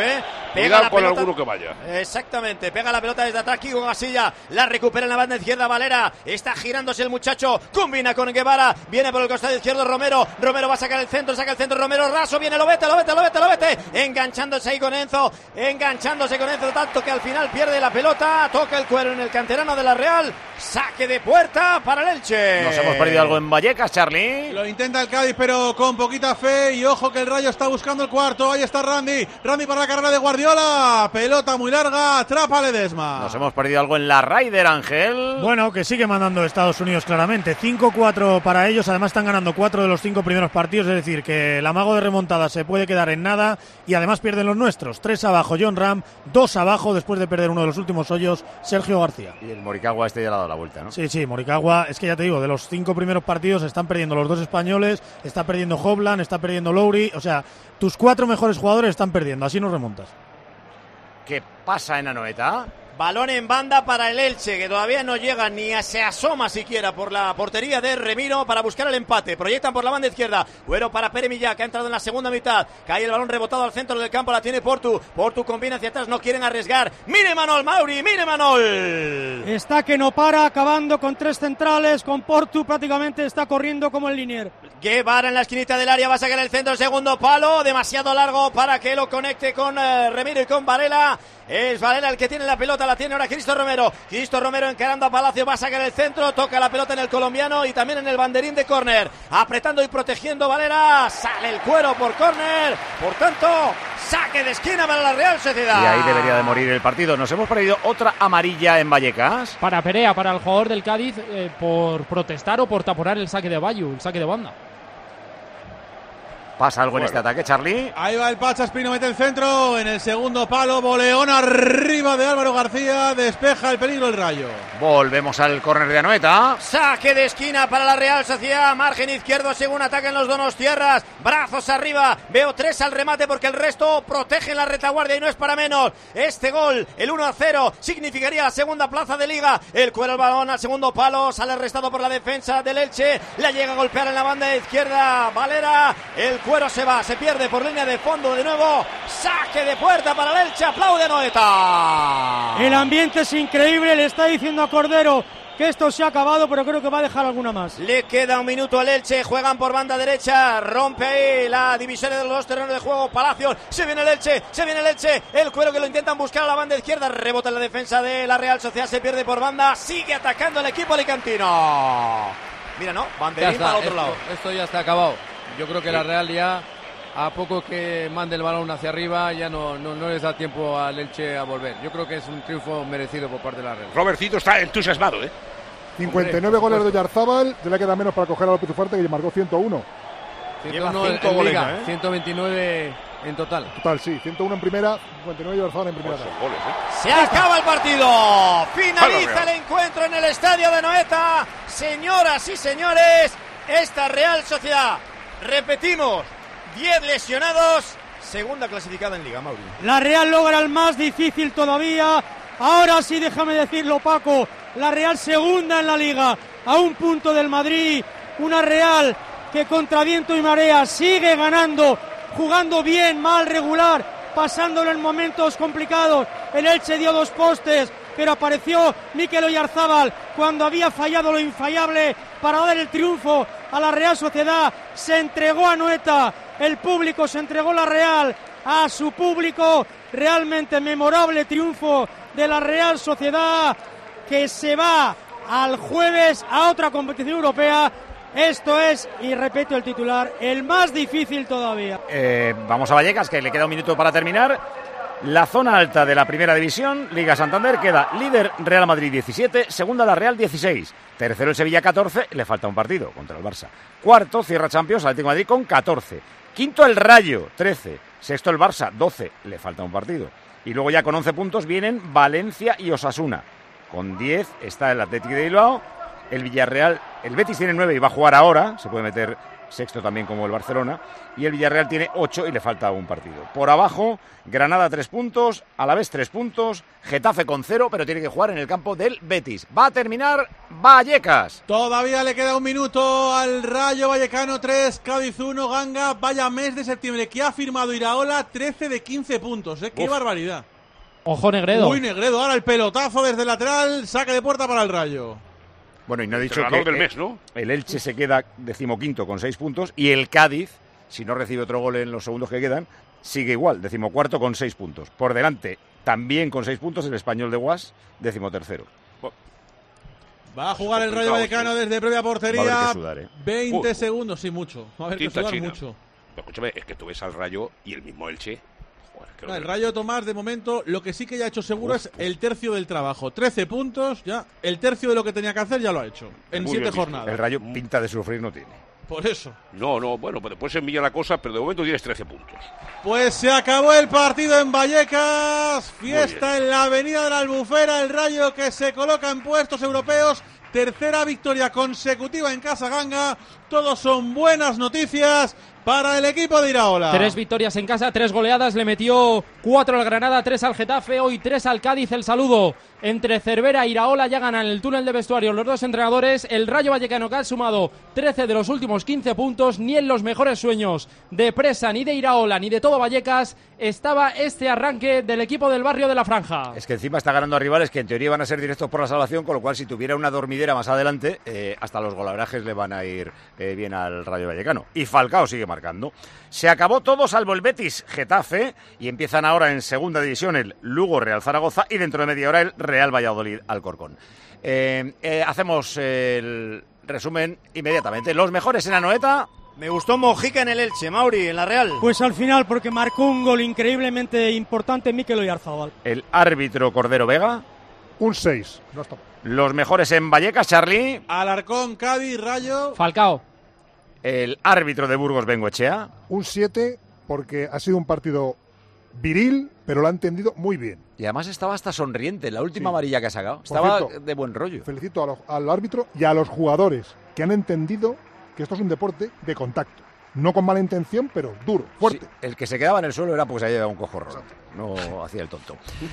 Cuidado con alguno que vaya. Exactamente, pega la pelota desde atrás Kiko Casilla, la recupera en la banda izquierda Valera, está girándose el muchacho, combina con Guevara, viene por el costado izquierdo Romero va a sacar el centro, saca el centro Romero, raso, viene Lobete, enganchándose ahí con Enzo, tanto que al final pierde la pelota, toca el cuero en el canterano de la Real, saque de puerta para el Elche. Nos hemos perdido algo en Vallecas, Charlie. Lo intenta el Cádiz, pero con poquita fe, y ojo que el Rayo está buscando el cuarto, ahí está Randy para la carrera de Guardiola, pelota muy larga, atrapa Ledesma. Nos hemos perdido algo en la Ryder, Ángel. Bueno, que sigue mandando Estados Unidos claramente, 5-4 para ellos, además están ganando 4 de los 5 primeros partidos, es decir, que el amago de remontada se puede quedar en nada, y además pierden los nuestros, 3 abajo John Ram, 2 abajo después de perder uno de los últimos hoyos, Sergio García. Y el Moricagua ya le ha dado la vuelta, ¿no? Sí, Moricagua, es que ya te digo, de los 5 primeros partidos están perdiendo los 2 españoles, está perdiendo Hovland, está perdiendo Lowry, o sea, tus 4 mejores jugadores están perdiendo, así no remontas. ¿Qué pasa en Anoeta? Balón en banda para el Elche, que todavía no llega ni se asoma siquiera por la portería de Remiro para buscar el empate. Proyectan por la banda izquierda. Güero para Pere Millá, que ha entrado en la segunda mitad. Cae el balón rebotado al centro del campo, la tiene Portu. Portu combina hacia atrás, no quieren arriesgar. ¡Mire Manol, Mauri! ¡Mire Manol! Está que no para, acabando con 3 centrales. Con Portu prácticamente está corriendo como el Linier. Guevara en la esquinita del área, va a sacar el centro, segundo palo. Demasiado largo para que lo conecte con Remiro y con Varela. Es Varela el que tiene la pelota, la tiene ahora Cristo Romero. Cristo Romero encarando a Palacio, va a sacar el centro, toca la pelota en el colombiano y también en el banderín de córner. Apretando y protegiendo Valera, sale el cuero por córner. Por tanto, saque de esquina para la Real Sociedad. Y ahí debería de morir el partido. Nos hemos perdido otra amarilla en Vallecas. Para Perea, para el jugador del Cádiz, por protestar o por taponar el saque de Bayu, el saque de banda. ¿Pasa algo en este ataque, Charlie? Ahí va el Pacha Espino, mete el centro en el segundo palo, boleón arriba de Álvaro García, despeja el peligro el Rayo. Volvemos al córner de Anoeta. Saque de esquina para la Real Sociedad, margen izquierdo según atacan los donostiarras, brazos arriba, veo 3 al remate porque el resto protegen la retaguardia y no es para menos. Este gol, el 1-0, significaría la segunda plaza de Liga. El cuero el balón al segundo palo, sale arrestado por la defensa del Elche, la llega a golpear en la banda izquierda Valera, el cuero se va, se pierde por línea de fondo de nuevo, saque de puerta para el Elche, aplaude Anoeta. El ambiente es increíble, le está diciendo a Cordero que esto se ha acabado, pero creo que va a dejar alguna más. Le queda un minuto al Elche, juegan por banda derecha, rompe ahí la divisoria de los dos terrenos de juego, Palacios, se viene el Elche, el cuero que lo intentan buscar a la banda izquierda, rebota en la defensa de la Real Sociedad, se pierde por banda, sigue atacando el equipo alicantino. Mira, ¿no? Banderín para el otro lado. Esto ya está acabado. Yo creo que la Real ya, a poco que mande el balón hacia arriba, ya no les da tiempo al Elche a volver. Yo creo que es un triunfo merecido por parte de la Real. Robertito está entusiasmado, 59 goles de Oyarzábal, ya le queda menos para coger a López Ufarte, que marcó 101. Lleva 5 goles, 129 en total. Total, sí, 101 en primera, 59 de Oyarzábal en primera. Goles, Se acaba el partido, finaliza el encuentro en el estadio de Anoeta. Señoras y señores, esta Real Sociedad, repetimos, 10 lesionados, segunda clasificada en Liga, Mauri. La Real logra el más difícil todavía. Ahora sí, déjame decirlo, Paco, la Real segunda en la Liga, a un punto del Madrid. Una Real que contra viento y marea sigue ganando, jugando bien, mal, regular, pasándolo en momentos complicados. El Elche dio 2 postes, pero apareció Mikel Oyarzábal cuando había fallado lo infallable para dar el triunfo a la Real Sociedad. Se entregó a Anoeta, el público se entregó la Real a su público. Realmente memorable triunfo de la Real Sociedad, que se va al jueves a otra competición europea. Esto es, y repito el titular, el más difícil todavía. Vamos a Vallecas, que le queda un minuto para terminar. La zona alta de la primera división, Liga Santander, queda líder Real Madrid 17, segunda la Real 16, tercero el Sevilla 14, le falta un partido contra el Barça. Cuarto cierra Champions Atlético de Madrid con 14, quinto el Rayo 13, sexto el Barça 12, le falta un partido. Y luego ya con 11 puntos vienen Valencia y Osasuna. Con 10 está el Athletic de Bilbao, el Villarreal, el Betis tiene 9 y va a jugar ahora, se puede meter sexto también como el Barcelona, y el Villarreal tiene 8 y le falta un partido. Por abajo, Granada 3 puntos, Alavés 3 puntos, Getafe con 0, pero tiene que jugar en el campo del Betis. Va a terminar Vallecas. Todavía le queda un minuto al Rayo Vallecano 3, Cádiz 1, Ganga. Vaya mes de septiembre que ha firmado Iraola, 13 de 15 puntos. ¡Qué barbaridad! Ojo Negredo. Uy, Negredo, ahora el pelotazo desde el lateral, saque de puerta para el Rayo. Bueno, y no he dicho que del mes, ¿no? El Elche se queda 15º con 6 puntos y el Cádiz, si no recibe otro gol en los segundos que quedan, sigue igual, 14º con 6 puntos. Por delante, también con 6 puntos, el Español de Guas, 13º. Va a jugar el Rayo Vallecano desde previa portería. Va a haber que sudar, 20 segundos, sí, mucho. Va a haber que sudar mucho. Pero escúchame, es que tú ves al Rayo y el mismo Elche. No, el Rayo Tomás, de momento, lo que sí que ya ha hecho seguro es el tercio del trabajo. 13 puntos, ya. El tercio de lo que tenía que hacer ya lo ha hecho. En 7 jornadas. El Rayo pinta de sufrir no tiene. Por eso. No, bueno, pues después se envilla la cosa, pero de momento tienes 13 puntos. Pues se acabó el partido en Vallecas. Fiesta en la Avenida de la Albufera. El Rayo que se coloca en puestos europeos. Tercera victoria consecutiva en casa Ganga. Todos son buenas noticias para el equipo de Iraola. 3 victorias en casa, 3 goleadas. Le metió 4 al Granada, 3 al Getafe. Hoy 3 al Cádiz. El saludo entre Cervera e Iraola. Ya ganan el túnel de vestuario los dos entrenadores. El Rayo Vallecano que ha sumado 13 de los últimos 15 puntos. Ni en los mejores sueños de Presa, ni de Iraola, ni de todo Vallecas estaba este arranque del equipo del barrio de la Franja. Es que encima está ganando a rivales que en teoría van a ser directos por la salvación, con lo cual si tuviera una dormidera más adelante, hasta los golaverajes le van a ir bien al Rayo Vallecano. Y Falcao sigue marcando. Se acabó todo salvo el Betis Getafe y empiezan ahora en segunda división el Lugo Real Zaragoza y dentro de media hora el Real Valladolid Alcorcón. Hacemos el resumen inmediatamente. Los mejores en Anoeta. Me gustó Mojica en el Elche, Mauri, en la Real. Pues al final, porque marcó un gol increíblemente importante Mikel Oyarzabal. El árbitro Cordero Vega. Un 6. No está. Los mejores en Vallecas, Charlie. Alarcón, Cádiz, Rayo. Falcao. El árbitro de Burgos, Bengoechea. Un 7, porque ha sido un partido viril, pero lo ha entendido muy bien. Y además estaba hasta sonriente, la última amarilla que ha sacado. Por Estaba cierto, de buen rollo. Felicito al árbitro y a los jugadores que han entendido que esto es un deporte de contacto. No con mala intención, pero duro, fuerte. Sí, el que se quedaba en el suelo era porque se había llevado un cojorro. No hacía el tonto.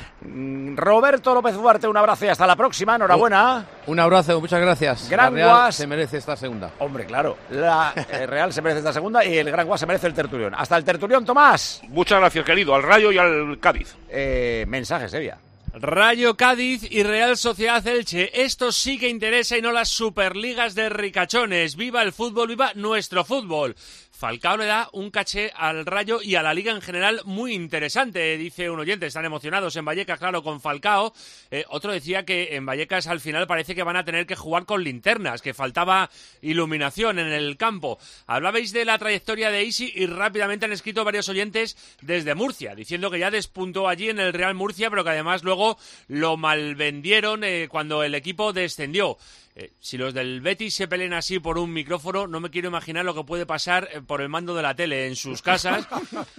Roberto López Duarte, un abrazo y hasta la próxima. Enhorabuena. Un abrazo, muchas gracias. Gran la Real Guas se merece esta segunda. Hombre, claro. La Real se merece esta segunda y el Gran Guas se merece el Tertulión. Hasta el Tertulión, Tomás. Muchas gracias, querido. Al Rayo y al Cádiz. Mensajes, Sevilla. Rayo Cádiz y Real Sociedad Elche. Esto sí que interesa y no las superligas de ricachones. ¡Viva el fútbol! ¡Viva nuestro fútbol! Falcao le da un caché al Rayo y a la Liga en general muy interesante, dice un oyente. Están emocionados en Vallecas, claro, con Falcao. Otro decía que en Vallecas al final parece que van a tener que jugar con linternas, que faltaba iluminación en el campo. Hablabais de la trayectoria de Isi y rápidamente han escrito varios oyentes desde Murcia, diciendo que ya despuntó allí en el Real Murcia, pero que además luego lo malvendieron cuando el equipo descendió. Si los del Betis se pelean así por un micrófono, no me quiero imaginar lo que puede pasar por el mando de la tele en sus casas.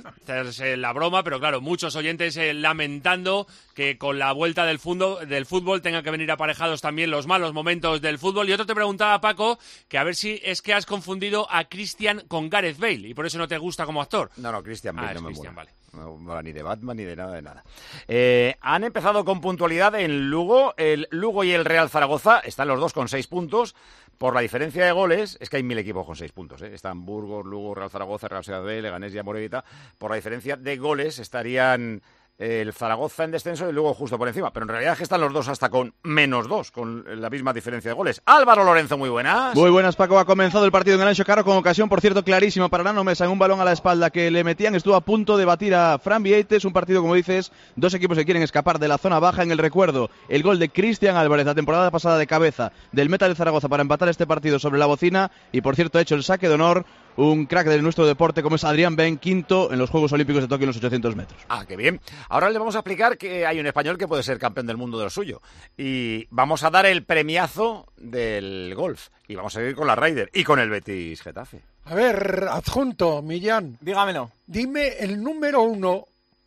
Es la broma, pero claro, muchos oyentes lamentando que con la vuelta del fútbol tengan que venir aparejados también los malos momentos del fútbol. Y otro te preguntaba, Paco, que a ver si es que has confundido a Christian con Gareth Bale y por eso no te gusta como actor. No, Christian Bale no me Christian, mola. vale. No, ni de Batman ni de nada. Han empezado con puntualidad en Lugo. El Lugo y el Real Zaragoza están los dos con 6 puntos. Por la diferencia de goles, es que hay 1000 equipos con 6 puntos. Están Burgos, Lugo, Real Zaragoza, Real Sociedad B, Leganés y Amorebieta. Por la diferencia de goles estarían el Zaragoza en descenso y luego justo por encima. Pero en realidad es que están los dos hasta con -2, con la misma diferencia de goles. Álvaro Lorenzo, muy buenas. Muy buenas, Paco. Ha comenzado el partido en el Anxo Carro con ocasión, por cierto, clarísima para Nano Mesa en un balón a la espalda que le metían. Estuvo a punto de batir a Fran Vieites. Un partido, como dices, dos equipos que quieren escapar de la zona baja. En el recuerdo, el gol de Cristian Álvarez la temporada pasada de cabeza del Meta de Zaragoza para empatar este partido sobre la bocina. Y, por cierto, ha hecho el saque de honor un crack de nuestro deporte como es Adrián Ben, quinto en los Juegos Olímpicos de Tokio en los 800 metros. Ah, qué bien. Ahora le vamos a explicar que hay un español que puede ser campeón del mundo de lo suyo. Y vamos a dar el premiazo del golf. Y vamos a ir con la Ryder y con el Betis Getafe. A ver, adjunto, Millán. Dígamelo. Dime el número 1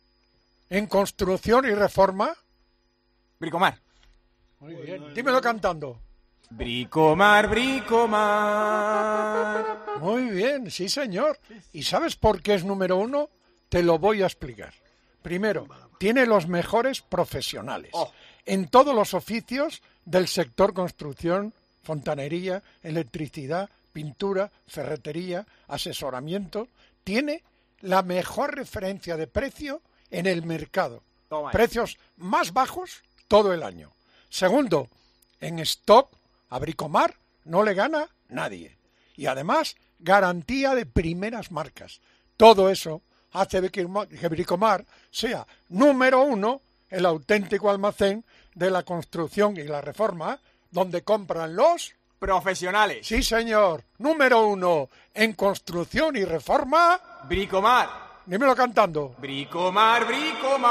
en construcción y reforma. Bricomar. Muy bien. Dímelo cantando. Bricomar, Bricomar. Muy bien, sí señor. ¿Y sabes por qué es número 1? Te lo voy a explicar. Primero, tiene los mejores profesionales en todos los oficios del sector construcción, fontanería, electricidad, pintura, ferretería, asesoramiento. Tiene la mejor referencia de precio en el mercado. Precios más bajos todo el año. Segundo, en stock a Bricomar no le gana nadie. Y además, garantía de primeras marcas. Todo eso hace que Bricomar sea número 1, el auténtico almacén de la construcción y la reforma, donde compran los profesionales. Sí, señor. Número 1 en construcción y reforma. Bricomar. Dímelo cantando. Bricomar, Bricomar.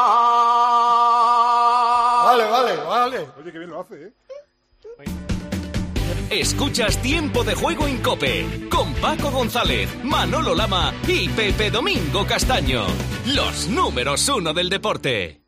Vale. Oye, qué bien lo hace, ¿eh? Escuchas Tiempo de Juego en COPE con Paco González, Manolo Lama y Pepe Domingo Castaño. Los números 1 del deporte.